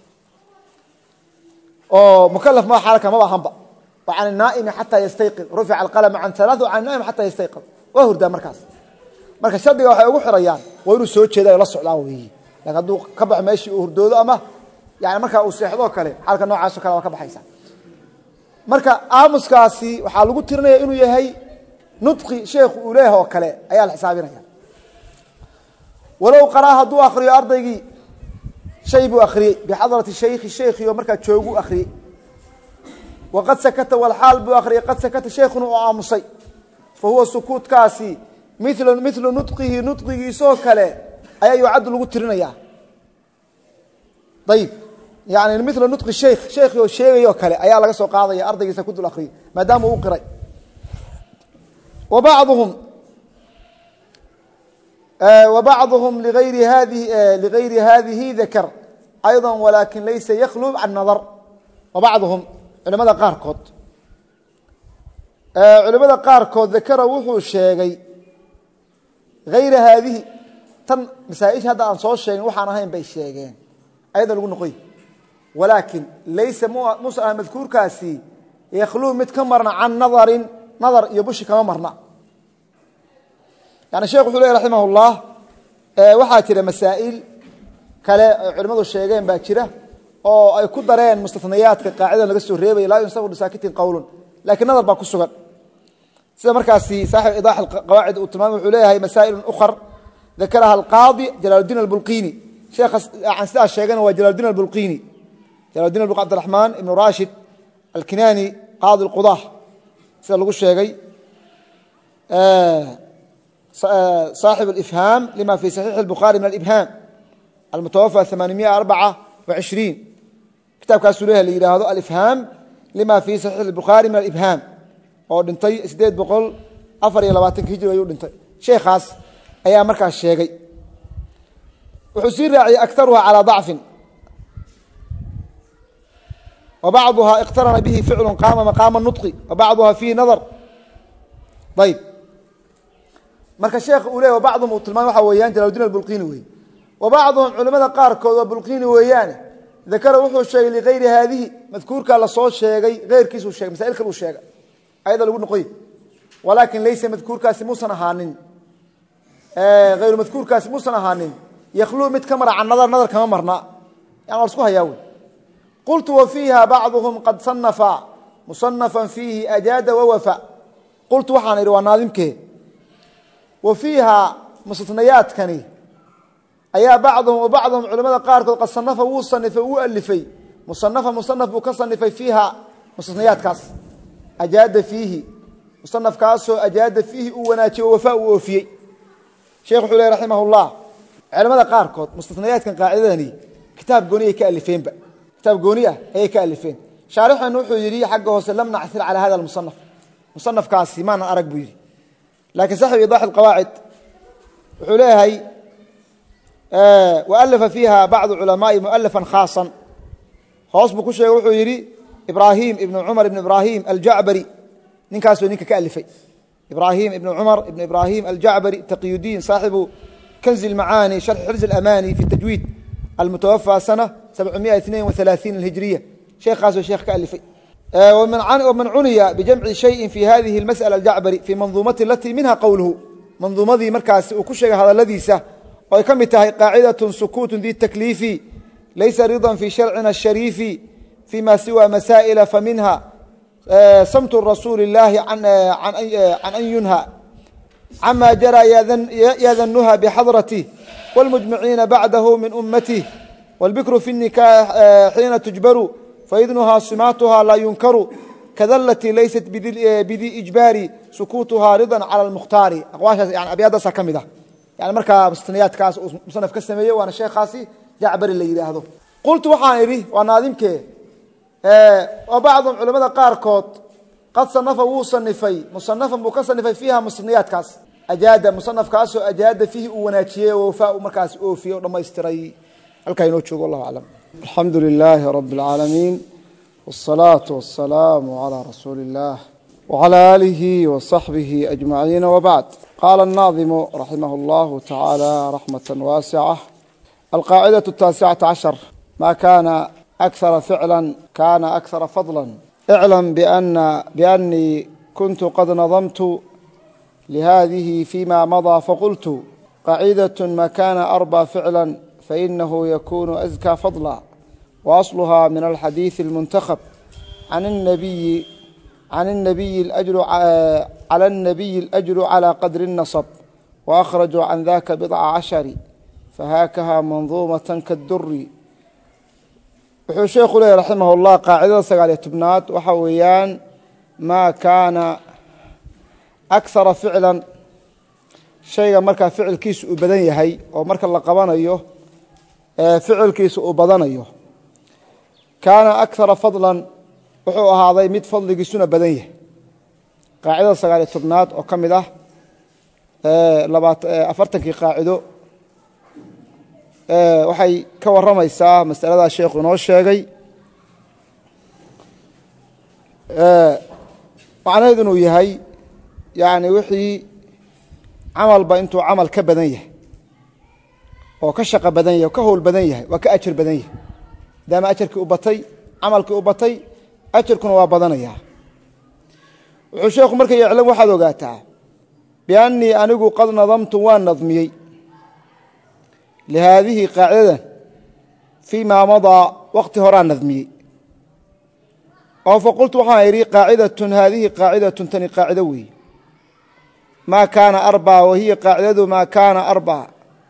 oo mukalaf ma xaalka maba ahanba wa can الnaa'imi xataa yastayqid rufica alqalmu can ثalaaث wa can الnaa'im xataa yastayqid waa hurdaa markaas marka shardiga waxay ugu xirayaan waa inuu soo jeedayo la socdaan weeye lakin hadduu ka baxo meeshii uu hurdoodo ama yani markaa uu seexdoo kale xaalka noocaasoo kale waa ka baxaysa marka aamuskaasi waxaa lagu tirinaya inuu yahay nudqi sheekhu uu leeyahay oo kale ayaa la xisaabinaya walow qaraa hadduu akriyo ardaygii shay buu akhriyey bixadrati shaykhi sheekhiyo markaa joogu akhriyey waqad sakata walxaal buu akhriyey qad sakata sheekhuna oo aamusay fa huwa sukuutkaasi milu nudqihi nudqigiisoo kale ayaa yucaddu lagu tirinayaa ayib yani mila nudqi sheikh sheekhi oo sheegayoo kale ayaa laga soo qaadaya ardaygiisa ku dul akhriyey maadaama uu qiray وبعضهم لغير هذه ذكر أيضا ولكن ليس يخلو عن نظر وبعضهم علماء قاركود ذكر وحو الشيغي غير هذه تن مسائش هذا أن صوت الشيغي وحانا هين بي الشيغين أيضا لقول نقول ولكن ليس مسألة مذكور كاسي يخلو متكمرنا عن نظر يبوش كما مرنا يعني الشيخ حلي رحمه الله waxaa jira masaa'il kale culimadu sheegeen baa jira oo ay ku dareen mustanayaadka qaacida laga soo reebay la insafu sakitin qawlun laakiin nadar baa ku sugan sida markaasi saaxib idah alqawaacid uu tilmaamay wuxuu leeyahay masaa'il ukhar ذكرها القاضي جلال الدين البلقيني شيخ عن سدا sheegana waa جلال الدين البلقيني جلال الدين البلقيني عبد الرحمن ابن راشد الكناني قاضي القضاة sida lagu sheegay صاحب الإفهام لما في صحيح البخاري من الإبهام المتوفى 824 كتاب كاسوليه اللي يراهدو الإفهام لما في صحيح البخاري من الإبهام oo dhintay 824 hijri ayuu dhintay sheekhaas ayaa markaas sheegay wuxuu sii raaciyay aktaruha ala da'f وبعضها اقترن به فعل قام مقام النطق وبعضها فيه نظر طيب marka sheekh uu leeyahay bacdhum tilmaan waxa weeyaan Jalaaluddin al-Bulqini weey وبعضهم culimada qaar kood oo Bulqini weeyaan ذكر wuxuu sheegay ligayri hadii madkuurka la soo sheegay geyrkiisu sheegay masaa'il kale uu sheegay ayada lagu noqoy walakin laysa madkuurkaasi muusan ahaanin غير madkuurkaasi muusan ahaanin yakhlu mid kamara can nadar kama marna yani isku hayaawi قلت وفيها بعضهم قد صنف مصنفا فيه أجاد ووفى قلت وحان إروا ناظمك وفيها مستثنيات كني أيا بعضهم وبعضهم علماء قارك قد صنف وصنف وألفي مصنف وكصنف فيها مستثنيات كاس أجاد فيه مصنف كاس أجاد فيه وناتي ووفاء ووفي شيخ حلي رحمه الله علماء قارك مستثنيات كان قاعداني كتاب قونية كألفين بقى كتاب قونية هي كألفين شارحنا نوحو يري حقه سلم نعثر على هذا المصنف مصنف كاسي ما أنا أرق بيري لكن صاحب إيضاح القواعد حليهي وألف فيها بعض العلماء مؤلفا خاصا خاص بكل شيء يروحوا يري إبراهيم ابن عمر ابن إبراهيم الجعبري نكاس ونك كألفي إبراهيم ابن عمر ابن إبراهيم الجعبري تقي الدين صاحب كنز المعاني شرح حرز الأماني في التجويد المتوفى سنة 732 الهجرية شيخ خاص وشيخ كألفي ومن عني بجمع شيء في هذه المسألة الجعبري في منظومة التي منها قوله منظومة ذي مركز وكل شيء هذا الذي سه ويكم تهي قاعدة سكوت ذي التكليف ليس رضا في شرعنا الشريف فيما سوى مسائل فمنها صمت الرسول الله عن أن ينهى عما جرى يذنها بحضرته والمجمعين بعده من أمته والبكر في النكاح حين تجبر فإذنها صماتها لا ينكر kada alatii laysat bidii ijbaari sukuutuhaa ridan cala almukhtaari aqwaashaas yani abyaadaasaa ka mid ah yani markaa mustaniyaadkaas uu musanaf ka sameeyey waana sheekhaasi jacbari la yidhaahdo qultu waxaan idhi waa naadimkee wa bacdum culamada qaarkood qad sanafa wuu sanifay musanafan buu ka sanifay fiiha musaniyaadkaas ajaada musanafkaasoo ajaada fiihi uu wanaajiyey oo wafaa markaas oofiyey o dhamaystiray halkaa inoo joogo wallahu aclam alxamdu lilaahi rabi اlcaalamiin wالsalaaةu wasalaamu calىa rasuuli اllah wعalى aalihi waصaxbihi ajmaciin wbacd qaala الnaadimu raximah اllahu tacaala raxmaة waasicة alqaacidaة الtaasicata cashar ma kana أkara ficla kana أkara fadla اعلم بأني كنت قد نظمت لهذه فيما مضى فقلت قاعدة ما كان أربى فعلا فإنه يكون أزكى فضلا وأصلها من الحديث المنتخب عن النبي الأجر على قدر النصب وأخرجوا عن ذاك بضع عشر فهاكها منظومة كالدر wuxuu sheekhu leeyahy raximah اllah qaacidada 9 waxa weeyaan maa kaana akara ficlan shayga markaa ficilkiisu uu badan yahay oo marka la qabanayo ficilkiisu uu badanayo kaana akara fadlan wuxuu ahaaday mid fadligiisuna badan yahay qaacidada 9 oo ka mid ah 40kii qaacido waxay ka waramaysaa masaladaa sheekhu inoo sheegay macnaheedu inuu yahay yani wixii camalba intuu camal ka badan yahay oo ka shaqo badan yahay oo ka howl badan yahay waa ka ajar badan yahay maadaama ajarkii u batay camalkii u batay ajarkuna waa badanayaa wuxuu sheekhu marka yeclam waxaad ogaataa biannii anigu qad nadamtu waan nadmiyey لhaadihi qaacidadan fii maa madaa waqti horaa nadmiyey oo faqultu waxaan idhi qaacidatun haadihi qaacidatun tani qaacido weeye maa kaana arbaa wahiya qaacidadu maa kaana arbaa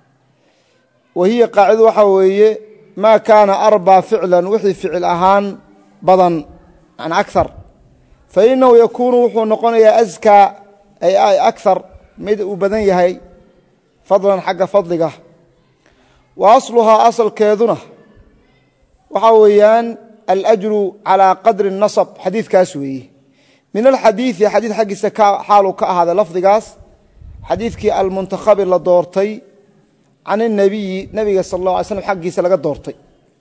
wahiya qaacidadu waxaa weeye maa kaana arbaa ficlan wixii ficil ahaan badan an akar fainahu yakuunu wuxuu noqonayaa askaa ay akar mid uu badan yahay fadlan xagga fadliga wa asluhaa asalkeeduna waxaa weeyaan alajru calىa qadri الnasb xadiidkaas weeye min alxadiiثi xadiid xaggiisa xaaluu ka ahaaday lafdigaas xadiidkii almuntakhabi la doortay can الnabiyi nebiga sal اlه alay slm xaggiisa laga doortay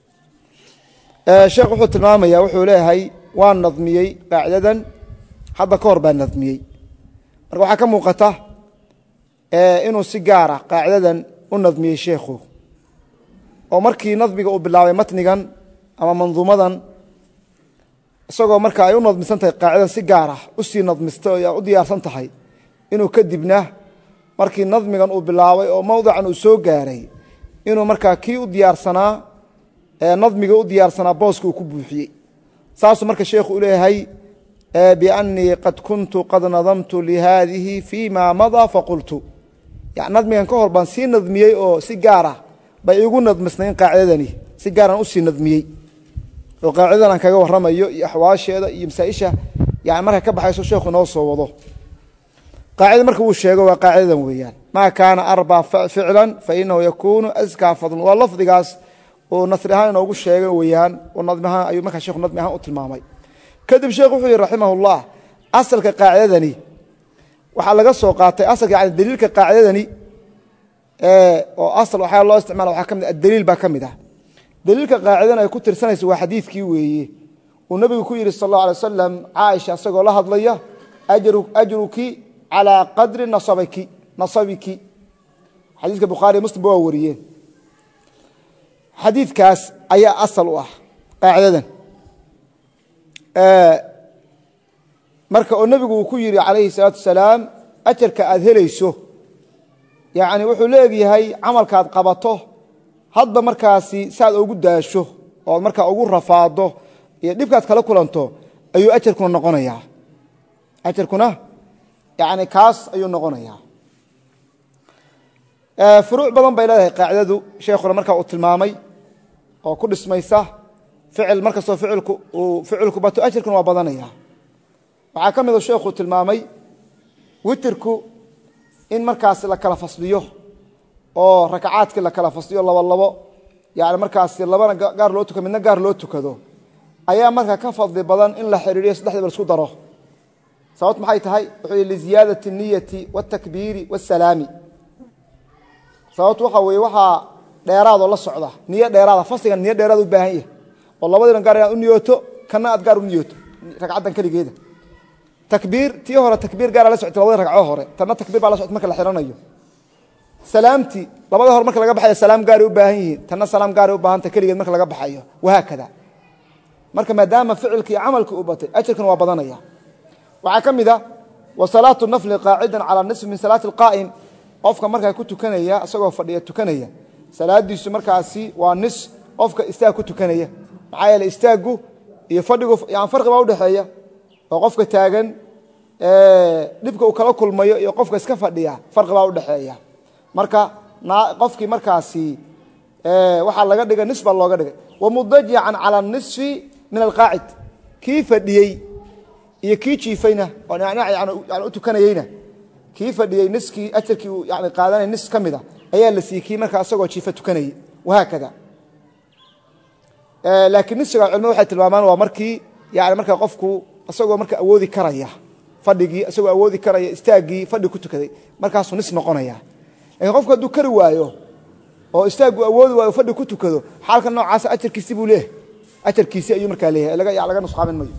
sheekh wuxuu tilmaamaya wuxuu leeyahay waan nadmiyey qaacidadan hadda ka hor baa nadmiyey marka waxaa ka muuqata inuu si gaara qaacidadan u nadmiyey sheekhu oo markii nadmiga uu bilaabay matnigan ama manduumadan isagoo marka ay u nadmisan tahay qaacidan si gaara usii nadmista o u diyaarsan tahay inuu kadibna markii nadmigan uu bilaabay oo mawdican uu soo gaaray inuu markaa kii u diyaarsanaa nadmiga u diyaarsanaa booska uu ku buuxiyey saasuu marka sheekhu u leeyahay biannii qad kuntu qad nadamtu lihaadihi fii ma madaa faqultu yani nadmigan ka hor baan sii nadmiyey oo si gaara bay igu nadmisnayn qaacidadani si gaaraan usii nadmiyey oo qaacidadan aan kaga waramayo iyo axwaasheeda iyo masaaisha yani marka ka baxayso sheekhu inoo soo wado qaacida marka uu sheego waa qaacidadan weeyaan maa kaana arbaa ficlan fainahu yakuunu askaa fadlan waa lafdigaas oo nasri ahaan inoogu sheegay weeyaan oo nadmi ahaan ayuu markaa sheekhu nadmi ahaan u tilmaamay kadib sheekhu wuxuu yihi raximah ullah asalka qaacidadani waxaa laga soo qaatay asalka yani daliilka qaacidadani oo asal waxaa loo isticmaala waxaa ka mid adaliil baa ka mid ah daliilka qaacidan ay ku tirsanaysa waa xadiidkii weeye uu nabigu ku yidhi sal اlه alay wasalam caaisha isagoo la hadlaya ajruki calىa qadri nasabiki xadiiska bukhaariy muslim ba waa wariyeen xadiidkaas ayaa asal u ah qaacidadan marka oo nebigu uu ku yidhi calayhi الsalaatu wasalaam ajarka aad helayso yani wuxuu leegyahay camalkaad qabato hadba markaasi saad ugu daasho oo markaa ugu rafaado iyo dhibkaad kala kulanto ayuu ajarkuna noqonayaa ajarkuna yani kaas ayuu noqonayaa furuuc badan bay leedahay qaacidadu sheekhuna markaa uu tilmaamay oo ku dhismaysa ficil markastoo ficilku bato ajarkuna waa badanaya waxaa ka mid sheekhu tilmaamay witirku in markaas la kala fasliyo oo rakacaadka la kala fasliyo labo yaani markaas labana gaar loo tukado midna gaar loo tukado ayaa marka ka fadli badan in la xiriiriyo saddexda isku daro sababtu maxay tahay wuxuu li ziyadati niyyati wa takbiri wa salami sababtu waxa weeye waxa dheeraad oo la socda niyad dheeraad fasligan niyad dheeraad u baahan yahay oo labadina gaar u niyooto kana aad gaar u niyooto rakacadan kaligeeda takbir tii hore takbir gaar la socota labada ragco hore tanna takbir baa la socota marka la xiranayo salaamti labada hore marka laga baxayo salaam gaar u baahan yihiin tanna salaam gaar u baahan ta kaligeed marka laga baxayo waxa kada marka maadaama ficilkii amalku u batay ajirkan waa badanaya waxa kamida wa salatu nafl qaa'idan ala nisf min salati alqa'im qofka marka ku tukanaya asagoo fadhiya tukanaya salaadiisu markaasi waa nis qofka istaag ku tukanaya maxaa yeelay istaagu iyo fadhigu yaan farqi baa u dhaxeeya oo qofka taagan dibka uu kala kulmayo iyo qofka iska fadhiya farqi baa u dhaxeeya marka qofkii markaasi waxa laga dhigay nisba looga dhigay wa mudaji'an ala nisfi min alqaa'id kii fadhiyay iyo kii jiifayna oo yani u tukanayayna kii fadhiyay niskii ajirkii yani qaadanay nis kamida ayaa la siikii marka asagoo jiifa tukanayay waxa kada laakiin nisga cilmo waxay tilmaamaan waa markii yani marka qofku asagoo marka awoodi karaya fadhigii asagoo awoodi karaya istaagii fadhi ku tukaday markaas nis noqonaya laakiin qofku haduu kari waayo oo istaagu awoodi waayo fadhi ku tukado xaalka noocaas ajirkiisi buu leeyahay ajirkiisi ayuu marka leeyahay laga nusqaamin mayo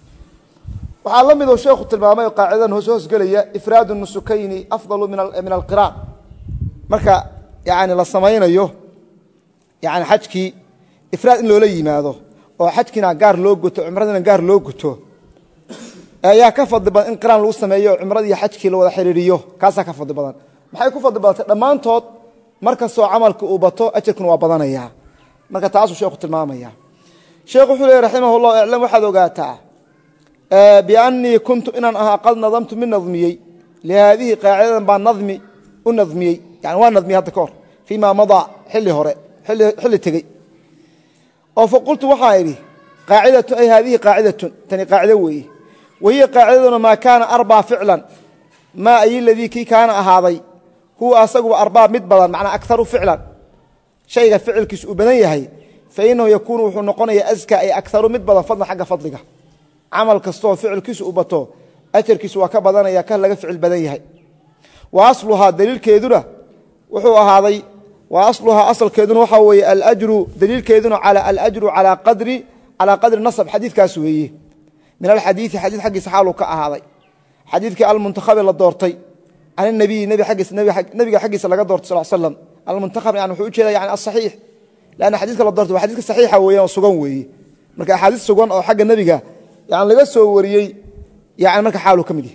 waxa la mid oo sheekhu tilmaamay qaacidan hoos galaya ifraadu nusukayni afdalu min alqiraan marka yani la sameeynayo yani xajki ifraad in loo la yimaado oo xajkina gaar loo guto umradina gaar loo guto ayaa ka fadli badan in qiraan lagu sameeyo umradii xajkii la wada xiriiriyo kaasa ka fadli badan maxay ku fadli badan dhamaantood marka soo amalku uu bato ajirkuna waa badanaya marka taas uu sheekhu tilmaamaya sheekhu wuxuu leeyahay rahimahullah a'lam waxaad ogaataa bi'anni kuntu inan qad nadamtu min nadmiyay li hadhihi qaa'idan ba nadmi u nadmiyay yani waa nadmi hadda ka hor fiima mada xilli hore xilli tagay oo faqultu waxa yiri qaa'idatu ay hadhihi qaa'idatun tani qaa'ida weey وهي قاعدة ما كان أربع فعلا ما أي الذي كي كان أهاضي هو أصغب أربع مدبلا معنى أكثر فعلا شيء فعل كيس أبنيه فإنه يكون نقني أزكى أي أكثر مدبلا فضل حق فضلك عمل كستو فعل كيس أبطو أتر كيس وكبضانا يكال لك فعل بديه وأصلها دليل كيدنا وحو أهاضي وأصلها أصل كيدنا وحوي الأجر دليل كيدنا على الأجر على قدر نصب حديث كاسويه من الحديث حديث حق سحاله كأهاضي حديث كالمنتخب اللي دورتي عن النبي حق صلى الله عليه وسلم المنتخب يعني وحو جيدا يعني الصحيح لأن حديث اللي دورتي وحديث صحيح ويا سغان وي marka حديث سغان oo xagga nabiga yani laga soo wariyay yani marka xaalu kamidi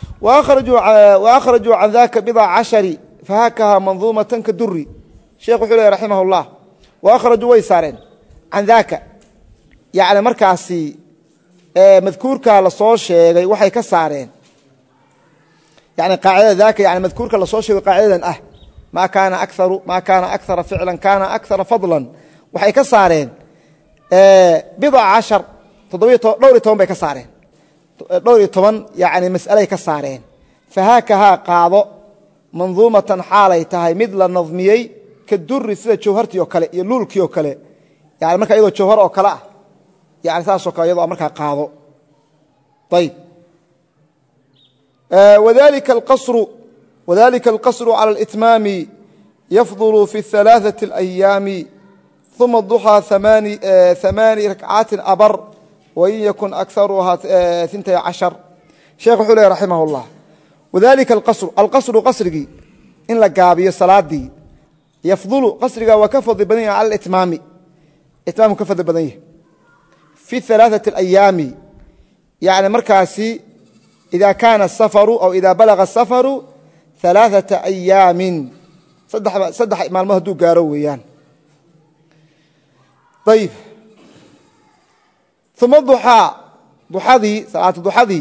واخرجوا عن ذاك بضع عشر فهكها منظومة كدري شيخ حلي رحمه الله واخرجوا ويسارين عن ذاك يعني markaasi مذكورك la soo sheegay waxay ka saareen يعني قاعده ذاك يعني مذكورك la soo sheegay qaacidadan ما كان اكثر فعلا كان اكثر فضلا waxay ka saareen بضع عشر دور 10 bay ka saareen دور 10 يعني مساله ka saareen فهكها قاعده منظومه حالay tahay mid la nadmiyay ka durri sida jawhartii oo kale iyo lulkii oo kale يعني marka iyadoo jawhar oo kale يعني ساسو كايدو marka qaado طيب وذلك القصر على الاتمام يفضل في الثلاثه الايام ثم الضحى 8 ركعات ابر وان يكن اكثرها 12 شيخ حلي رحمه الله وذلك القصر قصري ان لا غابيو صلادي يفضل قصري وكفض بدنيه على الاتمام اتمام كفض بدنيه في 3 الأيام يعني مركاسي إذا كان السفر أو إذا بلغ السفر 3 أيام صدح مع المهدو قارويان طيب ثم الضحى ضحى صلاة الضحى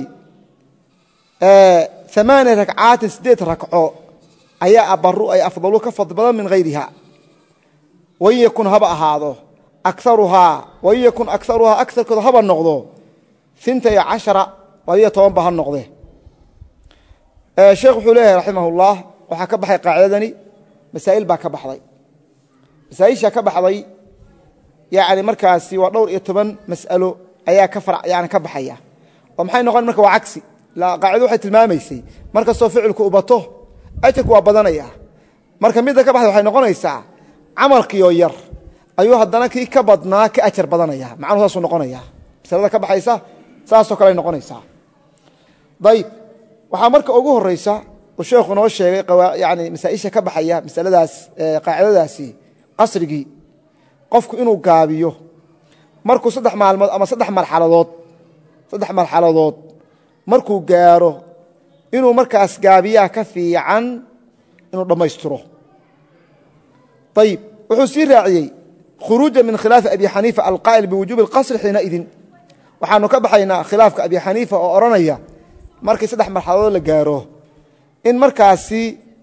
8 ركعات 6 ركعو أي أبرو أي أفضلو كفضل من غيرها ويكون هبأ هذا أكثرها ويكون أكثرها أكثر كذا هبا النقضو 12 waliya 10 ba ha noqde sheekh wuxuu leeyahay rahimahullah waxa ka baxay qaacidadani masaa'il ba ka baxday masaa'isha ka baxday yaani markaasi waa dhowr iyo 10 mas'alo ayaa ka farac yaani ka baxaya oo maxay noqon marka waa cagsi la qaacido waxay tilmaamaysay marka soo ficilku u bato ajirku waa badanaya marka mid ka baxday waxay noqonaysaa amalkiyo yar ayuu haddana kii ka badnaa ka ajar badanaya macnuhu saas noqonaya masalada ka baxaysa saas oo kale noqonaysa dayib waxa marka ugu horeysa oo sheekhu noo sheegay yaani masaa'isha ka baxaya masaladaas qaacidadaasi qasrigi qofku inuu gaabiyo markuu 3 maalmood ama 3 marxaladood markuu gaaro inuu markaas gaabiyaa ka fiican inuu dhamaystiro طيب wuxuu sii raaciyay khuruuja min khilaaf abi hanifa alqaa'il biwujub alqasr hina idin waxaanu ka baxaynaa khilaafka abi hanifa oo oranaya markii 3 marxaladood la gaaro in markaasi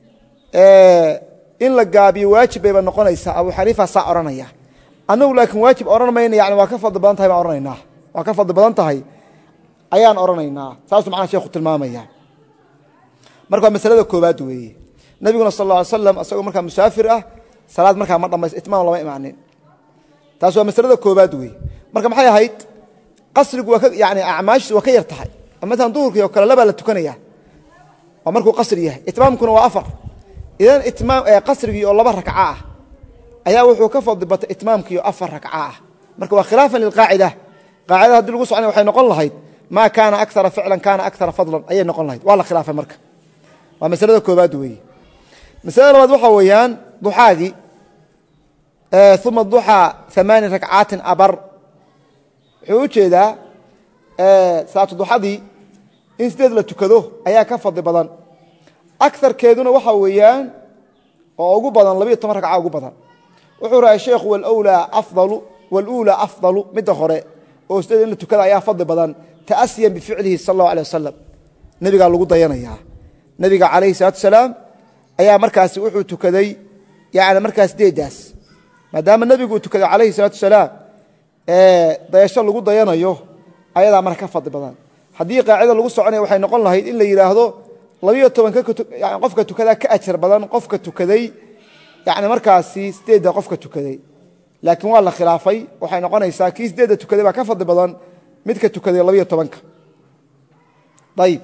in la gaabiyo waajib ay noqonaysa abu hanifa saa oranaya anagu laakiin waajib oran mayna yaani waa ka fadl badan tahay ma oranaynaa waa ka fadl badan tahay ayaan oranaynaa saas macna sheekhu tilmaamaya marka masalada koobaad weeye nabiguna sallallahu alayhi wasallam asagoo marka musaafir ah salaad marka ma dhamays itmaam lama imaanin taas waa masalada koobaad weey marka maxay ahayd qasrigu waa yaani acmaash waa ka yar tahay ama tan duhurkii oo kale laba la tukanaya waa markuu qasri yahay itmaamkuna waa 4 idan itmaam qasrigi oo 2 rak'a ah ayaa wuxuu ka fadli batay itmaamkii oo 4 rak'a ah marka waa khilaafan lil qaa'ida qaa'ida hadii lagu soconay waxay noqon lahayd ma kaana akthara ficlan kaana akthara fadlan ayay noqon lahayd waa la khilaafay marka waa masalada koobaad weey masalada labaad waxa weeyaan duxaadi ثم الضحى 8 ركعات أبر حوجدا صلاة الضحى إن سدد لتكذو أيها كفض بدن أكثر كيدون وحويان وأقو بدن لبيه 8 ركعة أقو بدن وحورا الشيخ والأولى أفضل مدى خراء وسدد لتكذو أيها فضل بدن تأسيا بفعله صلى الله عليه وسلم نبي قال لقود ديانا إياها نبي قال عليه الصلاة والسلام أيها مركز وحو تكذي يعني مركز ديداس maadaama nabigu tukaday kaleey salaatu salaam dayasho lagu dayanayo ayada marka ka fadli badan hadii qaacida lagu soconay waxay noqon lahayd in la yiraahdo 12 yani qofka tukada ka ajar badan qofka tukaday yani markaasi 8 qofka tukaday laakiin waa la khilaafay waxay noqonaysaa kii 8 tukaday baa ka fadli badan midka tukaday 12 dayib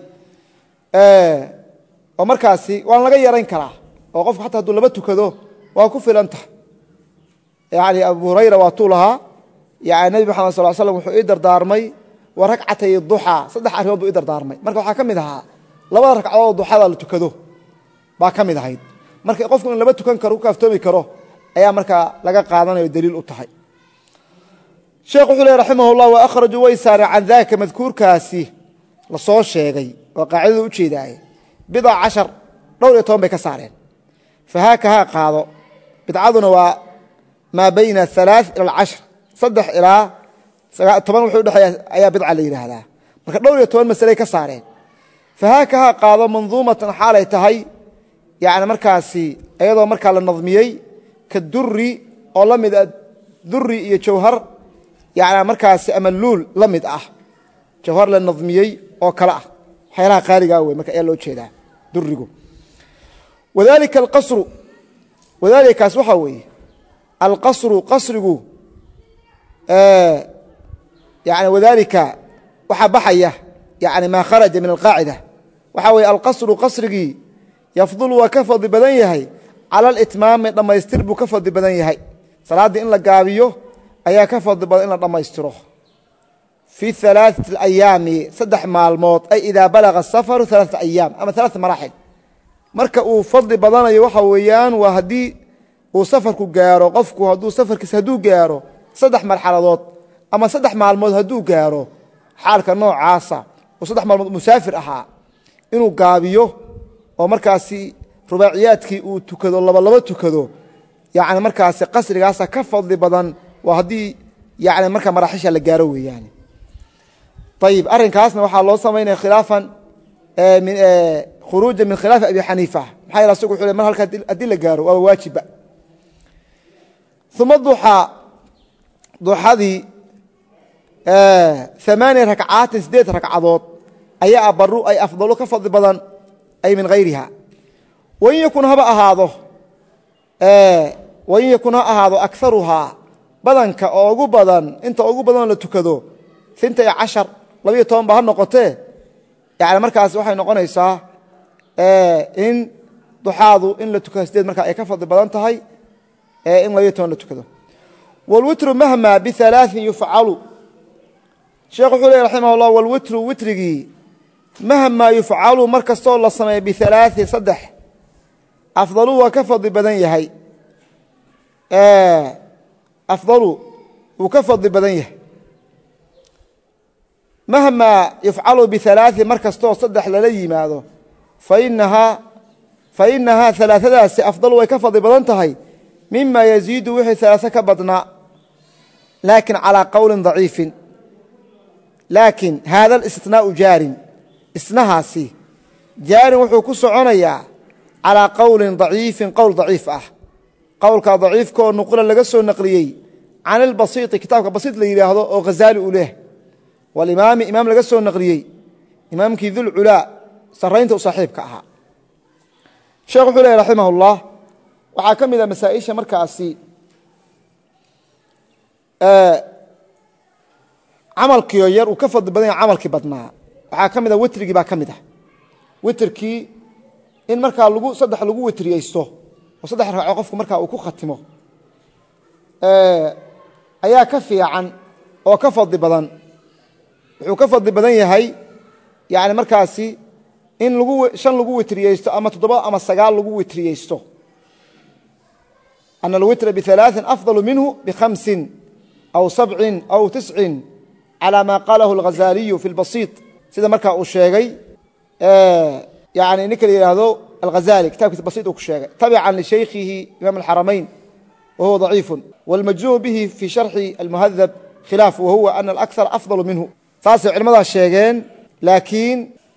oo markaasi waan laga yareyn karaa oo qofka hatta haduu 2 tukado waa ku filantahay يعني أبو هريرة وطولها يعني النبي محمد صلى الله عليه وسلم وحو إيدر دارمي وركعتي الضحى صدح أرهود إيدر دارمي مركا وحا كمدها لبا ركعة الضحى لا تكدوه با كمدها هيد مركا قفكم لبا تكن كرو كافتومي كرو أيا مركا لقا قادنا الدليل التحي شيخ حلي رحمه الله وأخرج ويسار عن ذاك مذكور كاسي لصوص شيغي وقاعده وجيداي 10 دور يتوم بكسارين فهكها قادو بدعادنا ما بين 3 إلى 10 صدح إلى 10 وحو دحيا ayaa bidca la yiraahdaa marka dhowr iyo 10 mas'ale ka saareen fahakaha qaado manzuumatan xaalay tahay yaani markaasi ayadoo marka la nadmiyay ka durri oo la mid ah durri iyo jawhar yaani markaasi amalul la mid ah jawhar la nadmiyay oo kala ah xeelaha qaariga way marka ay loo jeedaa durrigu wadaalika alqasru wadaalika waxa weeye القصر قصره يعني وذلك وحبحيه يعني ما خرج من القاعدة وحوي القصر قصره يفضل وكفض بدنيه على الإتمام لما يسترب كفض بدنيه صلاة إن لقابيه أي كفض بدن لما يستره في 3 أيام صدح مع الموت أي إذا بلغ السفر 3 أيام أما 3 مراحل مركأ فضل بدنيه وحويان وهدي وسفرku gaaro qofku haduu safarkiisa haduu gaaro 3 marxaladood ama 3 maalmood haduu gaaro xaalka noocaasa oo 3 maalmood musaafir ahaa inuu gaabiyo oo markaasi rubaaciyadkii uu tukado laba tukado yaani markaasi qasrigaasa ka fadli badan waa hadii yaani marka maraxisha la gaaro weeyaan طيب arrinkaasna waxa loo sameeyay khilaafan min khuruuj min khilaaf abi hanifa maxay la sugu xulay mar halka hadii la gaaro waa waajib ثم الضحى ضحدي 8 ركعات 8 ركعات ayaa abaru ay afdalu ka fadli badan ay min hayriha wain yakun ha ahaado akaruhaa badanka oo ugu badan inta ugu badanoo la tukado 12 12 ba ha noqotee yani markaas waxay noqonaysaa in duxaadu in la tukado 8 markaa ay ka fadli badan tahay in 12 la tukado walwitru mahma bi3 yufcalu sheekhu wuxuu leeyahay raximahullah walwitru witrigii mahma yufcalu markastoo la sameeyo bi3 3 afdalu waa ka fadli badan yahay afdalu wuu ka fadli badan yahay mahma yufcalu bi3 markastoo 3 lala yimaado fainahaa 3daasi afdalu way ka fadli badan tahay mima yaziidu wixii 3 ka badnaa laakin calىa qowli ضaciifin laakin hada اlاstinaaءu jaarin isnahaasi jaarin wuxuu ku soconayaa calىa qowli ضaciifin qowl ضaciif ah qowlka ضaciifka oo nuqula laga soo naqliyey can اlbasiiطi kitaabka basiiط la yidhaahdo oo ghazaali u leh walimaami imaam laga soo naqliyey imaamkii dulculaa saraynta u saaxiibka ahaa sheekh wuxuu lehy raximah اllah waxaa ka mid a masaaئisha markaasi camalkiio yar uu ka fadli badan yahay camalkii badnaa waxaa ka mid a witrigii baa ka mid ah witrkii in markaa 3 lagu witriyeysto oo 3 ragco qofku markaa uu ku khatimo ayaa ka fiican oo ka fadli badan wuxuu ka fadli badan yahay yani markaasi in 5 lagu witriyeysto ama 7 ama 9 lagu witriyeysto أن الwitr ب3 أفضل minhu ب5 أو 7 أو 9 على ma qalahu الغazaliyu في الbasiط sida markaa uu sheegay yani ninka la yihahdo الغazali kitabkiisa basiط uu ku sheegay taبعا لشhaykhihi imam الxaramayn وhuwa ضaciif والmajزوم bihi في شharxi الmhذب khiلاaf وhuwa أن الأكثر أفضل minhu saasay culimadaa sheegeen laakiin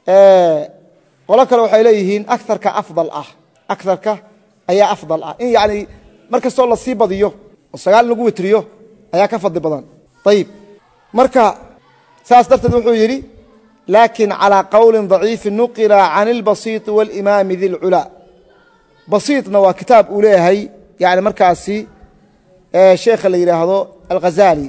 qolo kale waxay leeyihiin أكثarka أفضل ah أكثarka ayaa أفضل ah in yani markastoo la sii badiyo oo 9 lagu witriyo ayaa ka fadli badan ayib marka saas darteed wuxuu yidhi laakin calىa qowli ضaciifi nuqila can اlbasiiط wاlimaami di lculaa basiiطna waa kitaab uu leeyahay yani markaasi sheekha la yidhaahdo alghazali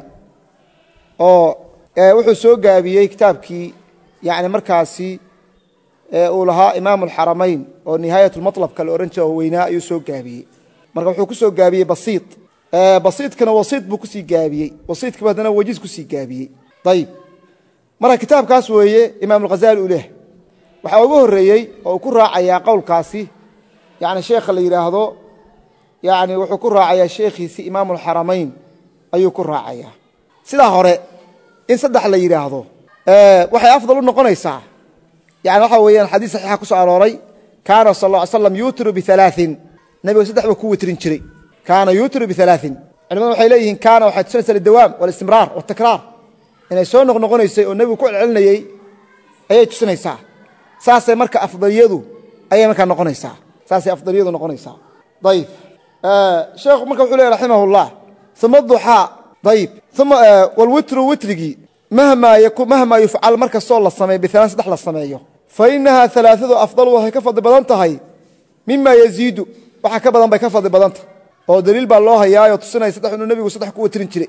oo wuxuu soo gaabiyey kitaabkii yani markaasi uu lahaa imaam اlxaramayn oo nihaayat اlmaطlabka la ohan jira oo weynaa ayuu soo gaabiyey marka wuxuu ku soo gaabiyey basiiط basiidkana wasiid buu kusii gaabiyey wasiidkaba haddana wajiz kusii gaabiyey ayib marka kitaabkaas weeye imaam alghazali u leh waxaa ugu horeeyey oo uu ku raacayaa qowlkaasi yani sheekha la yidhaahdo yani wuxuu ku raacayaa sheekhiisi imaam alxaramayn ayuu ku raacayaa sidaa hore in 3 la yidhaahdo waxay afdal u noqonaysaa yani waxaa weeyaan xadiis saxiixa ku soo arooray kaana sal اه ly slam yuutiru ب3 nabiga 3 ba ku witrin jiray kaana yuutiru ب3 culimadu waxay leeyihiin kaana waxay tusinaysaa lidawaam walistimraar watakraar inay soo noqnoqonaysay oo nebigu ku celcelinayey ayay tusinaysaa saasay marka afdaliyadu ayay markaa noqonaysaa saasay afdaliyadu noqonaysaa ayib sheekhu marka wuxuu leeyahy raximah اllah uma duxaa ayib uma walwitru witrigii mahmaa yufcal markastoo la sameeyo ب3 3 la sameeyo fainahaa 3 afdal waxay ka fadli badan tahay mima yaziidu waxa ka badan bay ka fadli badanta oo daliil baa loo hayaayo tusinaya 3 inuu nabigu 3 ku witrin jiray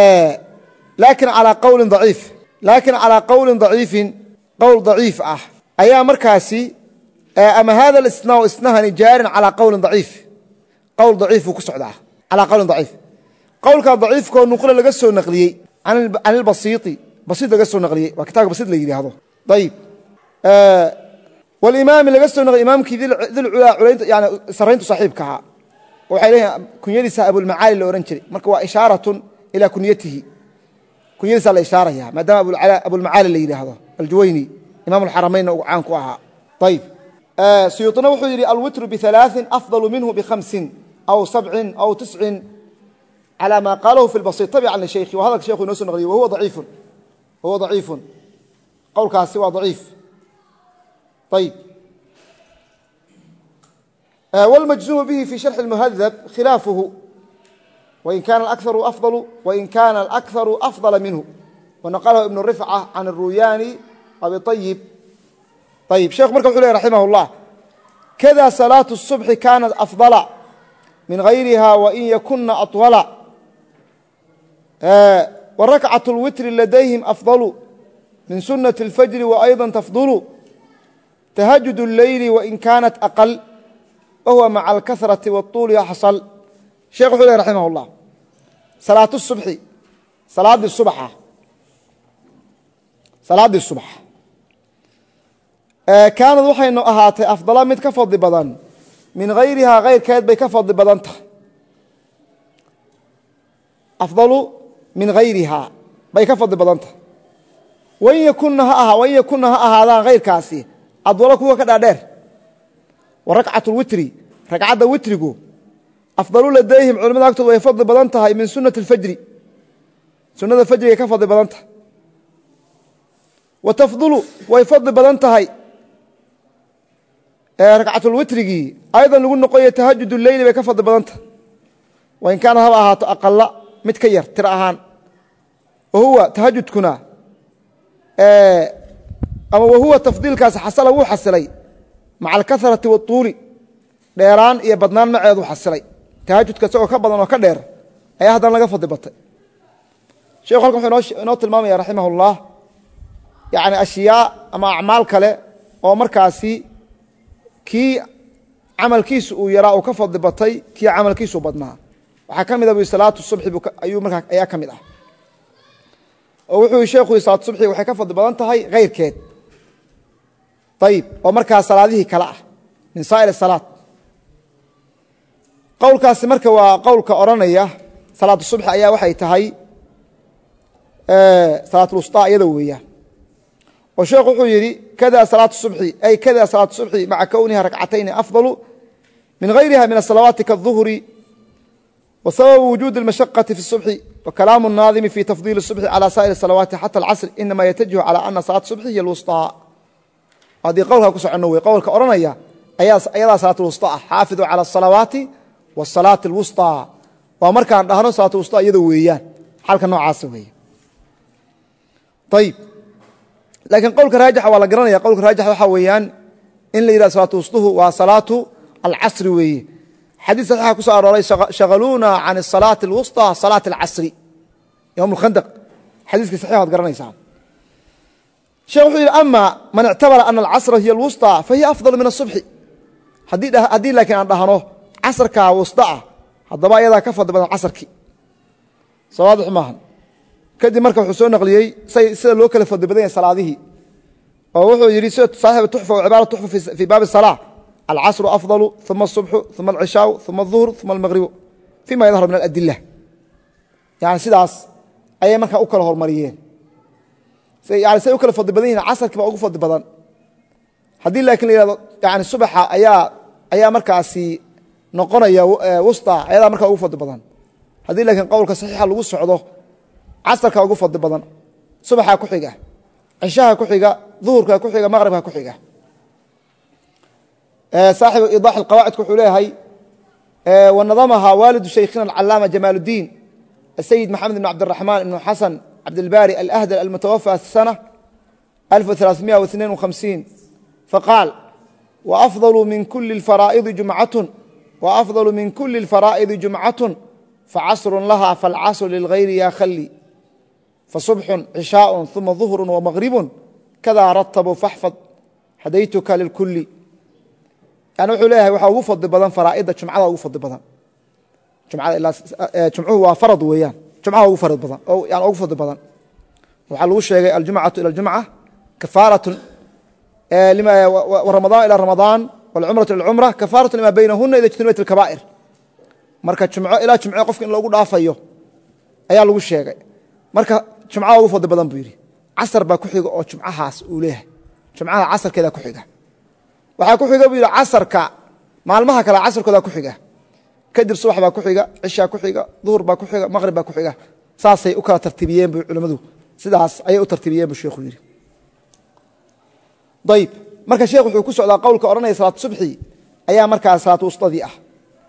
laakin calىa qowlin ضaciif laakin calىa qowlin ضaciifin qowl ضaciif ah ayaa markaasi ama hada اlistinaa isnahani jaarin calىa qowlin ضaciif qowl ضaciif uu ku socdaa calىa qowlin ضaciif qowlkaa ضaciifkoo nuqla laga soo naqliyey can اlbasiiطi basiid laga soo naqliyey waa kitaabka basiid la yidhaahdo ayib walimaami laga soo naqliyey imaamkii dilculaa yani sarayntu saaxiibka ahaa waxay leeyihin kunyadiisa abulmacaali la ohan jiray marka waa ishaaratun ilaa kunyatihi kunyadiisaa la ishaaraya maadaama abulmacaali la yidhaahdo aljuwayni imaam alxaramaynna uu caan ku ahaa ayib suyuuطina wuxuu yidhi alwitru ب3 afضal minhu ب5 aw 7 aw 9 calى ma qaalahu fi اlbasiط tabcan lishaykhi waa hadalka shekhu inoo so naqliyey wahuwa ضaciifun qowlkaasi waa ضaciif ayib والمجزوم به في شرح المهذب خلافه وإن كان الأكثر أفضل منه ونقله ابن رفعة عن الروياني أبي طيب ayib sheekhu marka wuxuu ley raximah الlah kada salaaة الصubحi kaanat afضala min غayriha wain yakuna aطwala warakcaة الwitri ladayhim afضalu min sunaة الfajri وأyضا tafضulu tahajud الleyli wain kaanat aqل wahuwa maca alkahraةi wالطuuli axsal sheekh wuxuu leh raximah الlah salaat الصubحi salaaddii subax kaanad waxaynu ahaatay afdala mid ka fadli badan min hayrihaa kayrkeed bay ka fadli badan tahay afdalu min hayrihaa bay ka fadli badan tahay wain yakuna ha ahaadaan kayrkaasi adwalo kuwa ka dhaadheer wa rakcat lwitri ragcadda witrigu afdalu ladayhim culamada agtooda way fadli badan tahay min sunati اlfajri sunada fajrigay ka fadli badan tahay wa tafdulu way fadli badan tahay ragcatulwitrigii aydan lagu noqoyo tahajud leyli bay ka fadli badan tahay wain kaana haba ahaato aqala mid ka yar tiro ahaan wahuwa tahajudkuna ama wahuwa tafdiilkaasi xasala wuu xasilay maca alkasrati waطuuli dheeraan iyo badnaan maceedu xasilay tahajudka isagoo ka badan oo ka dheer ayaa haddana laga fadli batay sheekhu halkan wuxuu inoo tilmaamaya raximah اllah yani ashyaa ama acmaal kale oo markaasi kii camalkiisu uu yaraa uu ka fadli batay kii camalkiisu badnaa waxaa ka mid a salaatu subxi ayaa ka mid ah oo wuxuu sheekhu salaatu subxi waxay ka fadli badan tahay kayrkeed ayib oo markaa salaadihii kale ah min saa'ir salaat qowlkaasi marka waa qowlka odhanaya salaatu subxi ayaa waxay tahay salaatulwusطaa iyada weeyaan oo sheekhu wuxuu yidhi kada salaatu subxi ay kada salaatu subxi maca kowniha rakcatayni afdalu min gayriha min asalawaati kaالظuhri wa sababu wujuudi اlmashaqati fi الsubxi wa kalaamu الnaadimi fi tafdiili الsubxi calى saa'ir الsalawaati xata alcasr inama yatajihu calى ana salaat subxi hiy اlwusطaa haddii qowlkaa ku soconno wey qowlka odhanaya ayadaa salaat lwusطa ah xaafiظuu calى الsalawaati wالsalaati اlwusطaa waa markaan dhahno salaat lwusطa iyada weeyaan xalka noocaasa weeye ayib laakiin qowlka raajixa waa la garanaya qowlka raajixa waxaa weeyaan in la yidhahdo salaatu wusطuhu waa salaatu alcasri weeye xadiis saxiixa ku soo arooray shagaluuna can الsalaati اlwusطى salaati اlcasri yowm اlkhandaq xadiiskii saxixa waad garanaysaan sheekh wuxuu yidhi ama man ictabara ana alcasra hiy اlwusطى fahiya afضal min الصubxi haddii laakiin aan dhahno casrkaa wusطa ah haddaba ayadaa ka fadli badan casrkii soo waadix maaha kadib marka wuxuu soo naqliyey sida loo kala fadli badan yahay salaadihii oo wuxuu yidhi sida saaxib tuxfa wa cibaara tuxfa fii baabi الsalaa alcasru afضalu uma الصubxu uma alcishaau uma الظuhru uma almagribu fima yadhar min aladila yani sidaas ayay markaa u kala hormariyeen yani say u kala fadli badan yihin casarkii baa ugu fadli badan haddii laakiin la yihahdo yani subaxa ayaa markaasi noqonaya wusta ayadaa markaa ugu fadli badan haddii laakiin qowlka saxiixa lagu socdo casarka ugu fadli badan subaxaa ku xiga cishaha ku xiga duhurka ku xiga maqribka ku xiga saaxibu iidax اqawaacidku wuxuu leeyahay wanadamaha waalidu shaykhina alcalaama jamaal الdiin الsayid maxamed ibn cabdالraxmaan ibn xasan cabdilbari alahdal almutawafى sana 1352 faqaal waafضlu min kuli اlfaraa'idi jumcaة facasru laha falcasru lilgayri ya khali faصubxu cishaء uma ظuhru wamagribu kada ratabu faxfad hadaytuka lilkuli yani wuxuu leeyahay waxaa ugu fadli badan faraa'ida jumcada ugu fadli badan jumcuhu waa farad weeyaan jumcaha ugu fadli badan yani ugu fadli badan waxaa lagu sheegay aljumcaةu ilى اljumca kafaaraة ramadaan ilى ramadaan wاlcumraةu ilى اcumra kafaaraة lima baynahuna ida jtanibat اkabaa'ir marka jumco ilaa jumco qofka in loogu dhaafayo ayaa lagu sheegay marka jumcada ugu fadli badan buu yidhi casar baa ku xiga oo jumcahaas uu leeyahay jumcada casarkeeda ku xiga waxaa ku xiga buu yidhi casarka maalmaha kale casarkooda ku xiga kadib subax baa ku xiga cishaa ku xiga duhur baa ku xiga maqrib baa ku xiga saasay u kala tartiibiyeen bu culimmadu sidaas ayay u tartiibiyeen buu sheekhu yidhi ayib marka sheekh wuxuu ku socdaa qowlka odhanaya salaatu subxi ayaa markaa salaatu wusطadii ah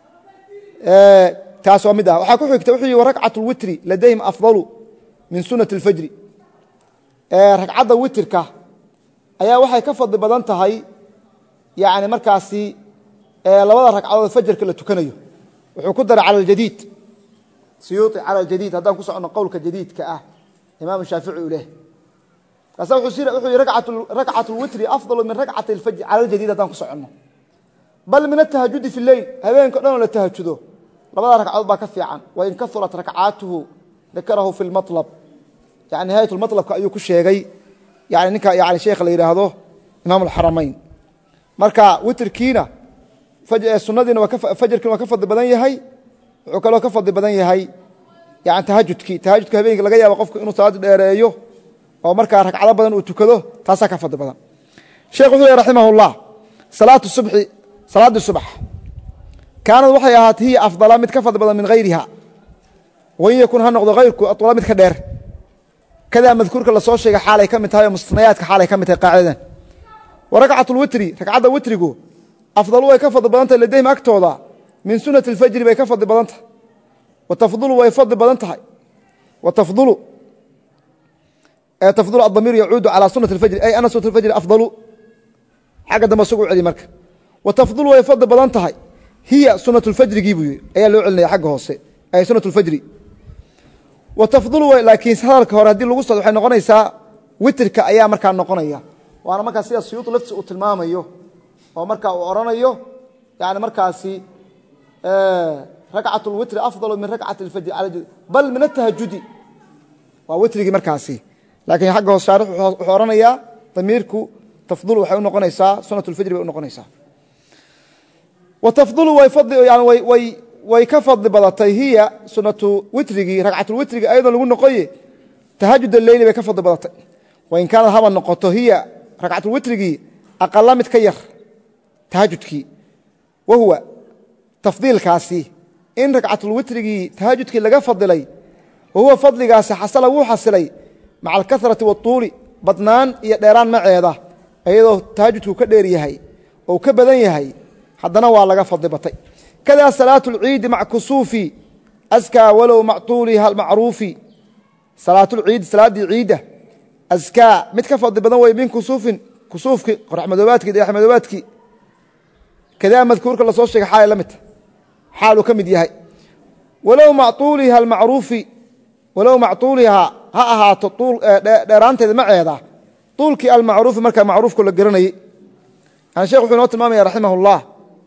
taas waa mid ah waxaa ku xigta wuxuu yihi warakcat اlwitri ladayhim afضalu min sunati اlfajri ragcadda witirka ayaa waxay ka fadli badan tahay yani markaasi labada ragcadood fajrka la tukanayo wuxuu ku daray cala aljadiid siyuuti cala aljadiid haddaan ku socono qowlka jadiidka ah imaamu shaafici u leh kaasa wuxuu yihi rakcat lwitri afdalu min rakcati alfajr cala aljadiid haddaan ku soconno bal min atahajudi fi leyl habeenka dhanoo la tahajudo labada ragcadood baa ka fiican wain kaurat rakcaatuhu dakarahu fi lmalab yani nihayat lmalabka ayuu ku sheegay yani ninka yani sheekha la yidhaahdo imaam alxaramayn marka witrkiina sunadiina fajrkiina waa ka fadli badan yahay wuxuu kaloo ka fadli badan yahay yani tahajudka habeenkii laga yaabo qofku inuu salaada dheereeyo oo markaa ragcado badan uu tukado taasaa ka fadli badan sheekh wuxuu leh raximah اllah salaatu subxi salaaddii subax kaanad waxay ahaat hiya afdala mid ka fadli badan min hayriha wain yakun ha noqdo hayrku atwala mid ka dheer kadaa madkuurka lasoo sheegay xaalay ka mid tahay oo mustanayaadka xaalay ka mid tahay qaacidadan wa rakcat lwitri ragcadda witrigu afdalu way ka fadli badan tahay ladayhim agtooda min sunati اlfajri bay ka fadli badan tahay wa tafdulu way fadli badan tahay wa tafdulu adamiir yacuudu calى sunati اfajri ay ana sunat اfajri afdalu xagga dambe isagu u celi marka wa tafdulu way fadli badan tahay hiya sunat اlfajrigii buu yii ayaa loo celinaya xagga hoose ay sunat اlfajri wa tafdulu laakiin hadalka hore haddii lagu socdo waxay noqonaysaa witrka ayaa markaa noqonaya waana markaa sida siyuuط laftiisa uu tilmaamayo oo markaa uu oranayo yani markaasi rakcat اlwitri afdalu min rakcati اfajri bal min atahajudi waa witrigii markaasi lakiin xagga hoos shaarix wuxuu oranayaa damiirku tafdulu waxay u noqonaysaa sunat اlfajri bay u noqonaysaa wa tafdulu way ka fadli badatay hiya sunatu witrigii ragcatulwitrigi ayadoo lagu noqoye tahajud aleyli bay ka fadli badatay wain kaanad haba noqoto hiya ragcatulwitrigii aqala mid ka yar tahajudkii wa huwa tafdiilkaasi in ragcatulwitrigii tahajudkii laga fadilay wa huwa fadligaasi xasala wuu xasilay maca alkahrati waatuuli badnaan iyo dheeraan maceeda iyadoo tahajudku ka dheer yahay oo ka badan yahay haddana waa laga fadli batay kada salaatu اlciidi maca kusuufi askaa walow mac tuuliha almacruufi salaatulciidi salaaddii ciidda askaa mid ka fadli badan wey min kusuufin kusuufkii qoraxmadoobaadkii dayaxmadoobaadkii kadaa madkuurka lasoo sheegay xaalay la midta xaaluu ka mid yahay walow mac tuuliha almacruufi walow mac tuulihaa ha ahaato dheeraanteeda maceeda tuulkii almacruufi markaa macruufku la garanayey yani shekh wuxuu inoo tilmaamaya raximah اllah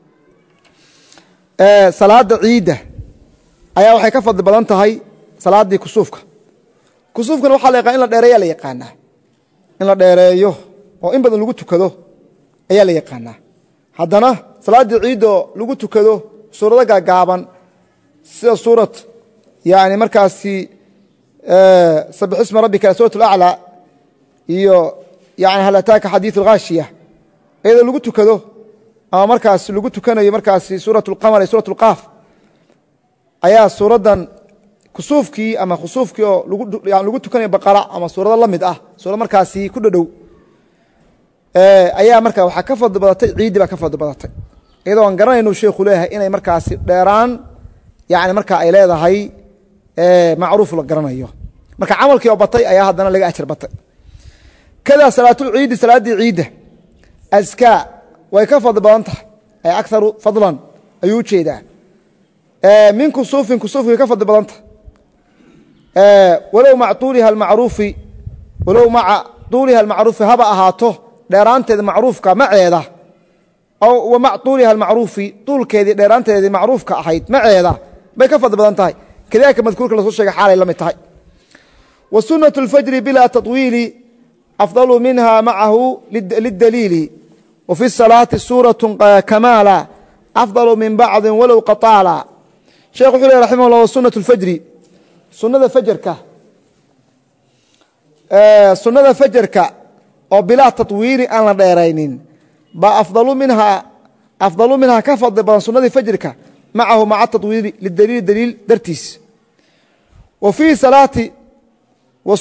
salaada ciidda ayaa waxay ka fadli badan tahay salaaddii kusuufka kusuufkana waxaa la yaqaan in la dheereeyaa la yaqaanaa in la dheereeyo oo in badan lagu tukado ayaa la yaqaanaa haddana salaaddii ciiddo lagu tukado suurado gaagaaban sida suurat yani markaasi sabix isma rabbika suurat اlaclى iyo yani hal ataaka xadiiث اlghaashiya iyadoo lagu tukado ama markaas lagu tukanayo markaasi suuraة اlqamar iyo suuraة اlqaaf ayaa suuraddan kusuufkii ama khusuufkii oo lagu tukanayo baqara ama suurado la mid ah suurad markaasi ku dhadhow ayaa markaa waxaa ka fadli badatay ciiddii baa ka fadli badatay iyadoo aan garanayno sheekhu leeyahay inay markaasi dheeraan yani markaa ay leedahay macruuf la garanayo marka camalkii oo batay ayaa haddana laga ajar batay kada salaatulciidi salaaddii ciidda askaa way ka fadli badan tahay ay akaru fadlan ayuu u jeedaa min kusuufin kusuufkay ka fadli badan tahay walow maca tuuliha almacruufi haba ahaato dheeraanteeda macruufka maceeda wa mac tuuliha almacruufi tuulkeedii dheeraanteedii macruufka ahayd maceeda bay ka fadli badan tahay kadalika madkuurka lasoo sheegay xaalay la mid tahay wa sunaة اlfajri bila taطwiili afdalu minha macahu lidaliili وفي الصلاaة sورة كmاaلا أفضل من bعض wlow qaطاaلا shekh wuxuu leh رaحimه الله suنaة الفjri sunada فjrka oo bilaa taطwiili aan la dheeraynin baa afضalu minhaa ka fadli badan sunadii فjrka macahu maca taطwiili lidaliili daliil dartiis wa فيi salaati wa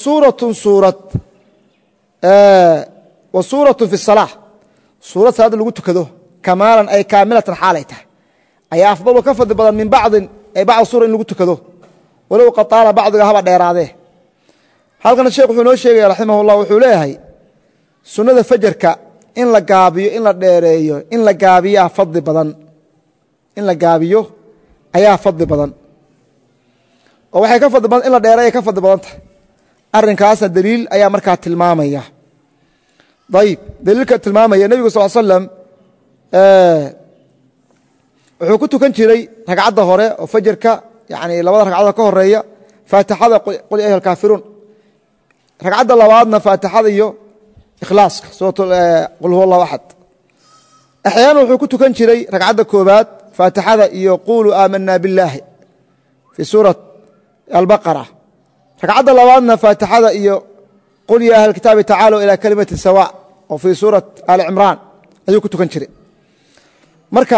suuraة في الصلاة suurad salaada lagu tukado kamaalan ay kaamilatan xaalay tahay ayaa afdalu ka fadli badan min bacdin ay bacd suura in lagu tukado walow qataala bacdiga haba dheeraadee halkana sheekh wuxuu noo sheegaya raximah اllah wuxuu leeyahay sunnada fajarka in la gaabiyo in la dheereeyo in la gaabiyaa fadli badan in la gaabiyo ayaa fadli badan oo waxay ka fadli badan in la dheereeyo ka fadli badan tahay arrinkaasna daliil ayaa markaa tilmaamaya dayib daliilka tilmaamaya nebigu sal slam wuxuu ku tukan jiray ragcadda hore oo fajarka yani labada ragcadood ka horeeya faatixada qul ya ayuha alkaafiruun ragcadda labaadna faatixada iyo ikhlaaska qul huwa allahu axad axyaana wuxuu ku tukan jiray ragcadda koobaad faatixada iyo quluu aamana biاllaahi fii suurat albaqara ragcadda labaadna faatixada iyo qul ya ahla kitaabi tacaalow ilaa kalimati sawa oo fii suurat ali cimraan ayuu ku tukan jiray marka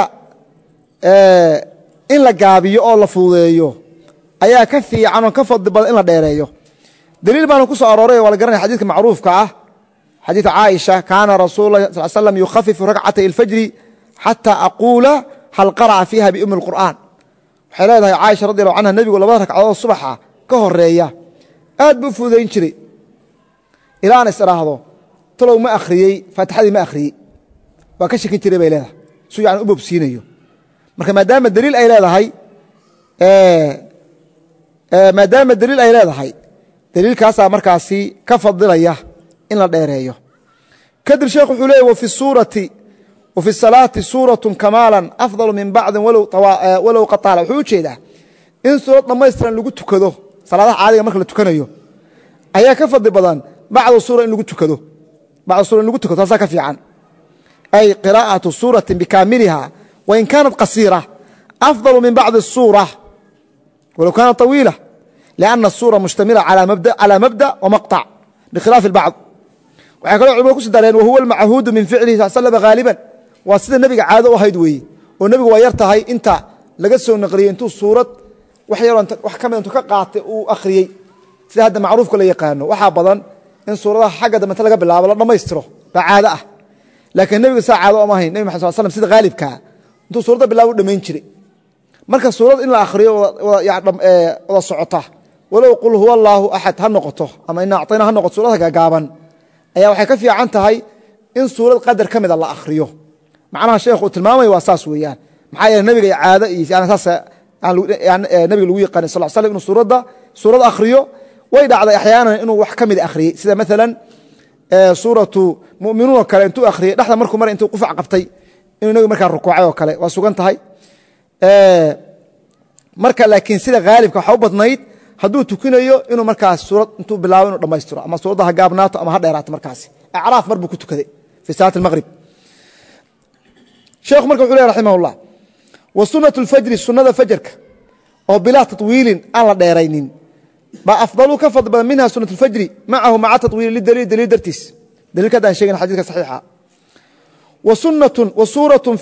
in la gaabiyo oo la fududeeyo ayaa ka fiican oo ka fadli badan in la dheereeyo daliil baanu ku soo arooray waa la garanaya xadiidka macruufka ah xadiiث caaisha kaana rasuul اlah sal slm yukhafifu rakcatay اlfajri xatى aquula hal qara'a fiiha biumi اlqur'an waxay leedahay caaisha radi allahu canha nebigu labada ragcadood subaxa ka horeeya aad buu u fududayn jiray ilaa aan is idhaahdo talow ma akhriyey faatixadii ma akhriyey waa ka shakin jiray bay leedahay su yani u bobsiinayo marka maadaama daliil ay leedahay daliilkaasaa markaasi ka fadilaya in la dheereeyo kadib sheekh wuxuu leeyay wafi الsalaati suuraة kamaala afضal min bacdi walow qaطaala wuxuu u jeedaa in suurad dhammaystiran lagu tukado salaadaha caadiga marka la tukanayo ayaa ka fadli badan bacda suura in lagu tukado taasaa ka fiican ay qirاءaةu suuraةi bikaamiliha wain kaanat qasiira afضal min bacdi الsuura walow kaanat طawiila لأna الsuura mushtamila calى mabda وmaqطع bkhilaafi اbacض waxay kaloo culimadu kusi dareen wahuwa almachuudu min ficlihi sal slm haaliban waa sida nebiga caado u ahayd weeye oo nebigu waa yar tahay inta laga soo naqliyey intuu suurad wax ka mid intuu ka qaatay uu akhriyey sida hadda macruufka la yaqaano waxaa badan in suuradaha xagga dambe inta laga bilaabo la dhammaystiro baa caado ah laakiin nebiga saa caado oma ahayn nebi maxad sal slm sida haalibkaa intuu suuradda bilaabo u dhamayn jiray marka suurad in la akhriyo wada socota walow qul huwa allaahu axad ha noqoto ama ina acطayna ha noqoto suurada gaagaaban ayaa waxay ka fiican tahay in suurad qadar ka mida la akhriyo macnaha sheekhu uu tilmaamaya waa saas weeyaan maxaa yeele nebiga caado nabiga lagu yaqaanay sal slam inuu suurad akhriyo way dhacday axyaanan inuu wax ka mida akhriyey sida maalan suuratu muminuun oo kale intuu akhriyey dhexda markuu mar intuu qufac qabtay inuu nebigu markaa rukuucay oo kale waa sugan tahay marka laakiin sida haalibka waxa u badnayd hadduu tukinayo inuu markaas suurad intuu bilaabo inuu dhammaystiro ama suuradda ha gaabnaato ama ha dheeraato markaasi acraaf mar buu ku tukaday fii salaati اlmaqrib sheekhu marka wuxu ley raximah اllah wa sunaة اlfajri sunada fajarka oo bilaa taطwiilin aan la dheeraynin baa afdalu ka fadli badan minha sunaة اlfajri macahu maca taطwiili lidaliil daliil dartiis daliilka haddaan sheegin xadidka saxiixa wa suuraة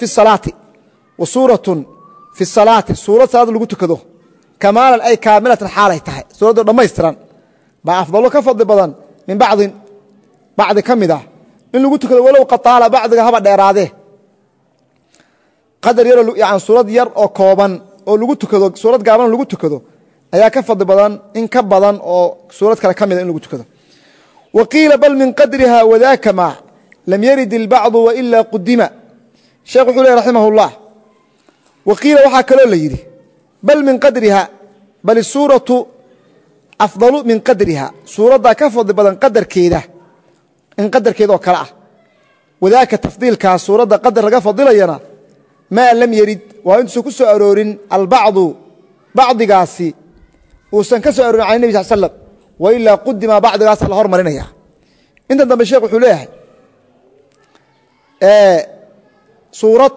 fi الsalaati suurad salaad lagu tukado kamaalan ay kaamilatan xaalay tahay suuraddo dhammaystiran baa afdalo ka fadli badan min bacdi ka mid ah in lagu tukado walow qataala bacdiga haba dheeraadee qadar yaroo yani suurad yar oo kooban oo lagu tukado suurad gaaban lagu tukado ayaa ka fadli badan in ka badan oo suurad kale ka mida in lagu tukado wa qiila bal min qadriha wadaaka ma lam yarid ilbacdu waila qudima sheekh wuxuu ley raximah اllah wa qiila waxaa kaloo la yidhi bal min qadriha bal isuuratu afdalu min qadriha suuraddaa ka fadli badan qadarkeeda in qadarkeeda oo kale ah wadaaka tafdiilkaas suuradda qadar laga fadilayana maa lam yarid waa intuusan ku soo aroorin albacdu bacdigaasi uusan ka soo aroorin can nebi sal slam wailaa qudima bacdigaasa la hormarinaya intan dambe sheekh wuxuu leeyahay suurad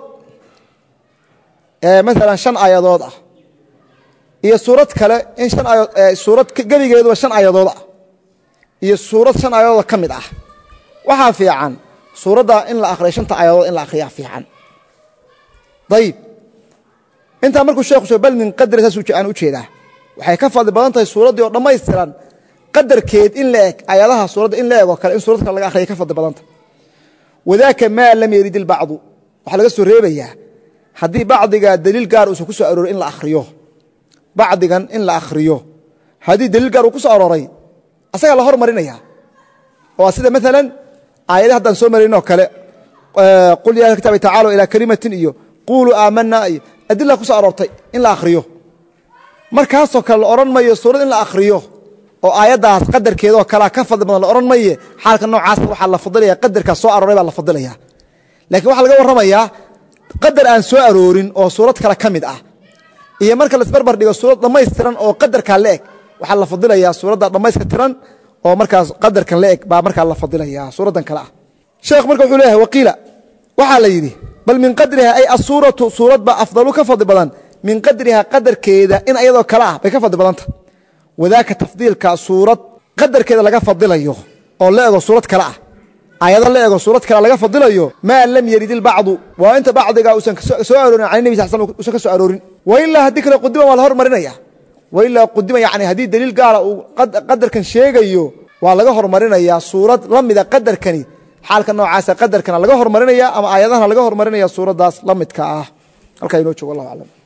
maalan 5 aayadood ah iyo suurad kale in suurad gebigeeduba 5 aayadood ah iyo suurad 5 aayadood ka mid ah waxaa fiican suuradda in la akhriyo 5 aayadood in la akhriyaa fiican ayib intaa markuu sheekhu soo bal min qadri saas aan u jeedaa waxay ka fadli badan tahay suuraddii oo dhammaystiran qadarkeed in la eg aayadaha suuradda in la eg oo kale in suurad kale laga akhriya ka fadli badan tahay wadaaka maa lam yarid ilbacdu waxaa laga soo reebayaa haddii bacdiga daliil gaar uusan ku soo arooray in la akhriyo bacdigan in la akhriyo haddii daliil gaar uu ku soo arooray asagaa la hormarinaya oo sida maalan aayadaha haddaan soo maraynoo kale qul ya kitaabi tacaalow ilaa kalimatin iyo quuluu aamanaa iyo adila ku soo aroortay in la akhriyo markaasoo kale la odhan mayo suurad in la akhriyo oo aayaddaas qadarkeedaoo kalea ka fadli badan la odhan maye xaalka noocaas waxaa la fadilaya qadarkaas soo arooray baa la fadilaya lakiin waxaa laga warramayaa qadar aan soo aroorin oo suurad kale ka mid ah iyo marka laisbarbar dhigo suurad dhammaystiran oo qadarkaa la eg waxaa la fadilayaa suuradda dhammayska tiran oo markaas qadarkan la eg baa markaa la fadilayaa suuraddan kale ah sheekh marka wuxuu leeyahay waqiila waxaa la yidhi bal min qadriha ay asuuratu suurad baa afdalu ka fadli badan min qadriha qadarkeeda in ayadoo kale ah bay ka fadli badanta wadaaka tafdiilka suurad qadarkeeda laga fadilayo oo la ego suurad kale ah ayado la ego suurad kale laga fadilayo maa lam yarid ilbacdu waa inta bacdiga uusan soo aroorin can nebi sal slam uusan ka soo aroorin wailaa haddii kale qudima waa la hormarinaya wailaa qudima yani haddii daliil gaala uu qadarkan sheegayo waa laga hormarinayaa suurad la mida qadarkani xaalka noocaasa qadarkana laga hormarinaya ama aayadahana laga hormarinaya suuraddaas la midka ah halkaa inoo joogo wallahu aclam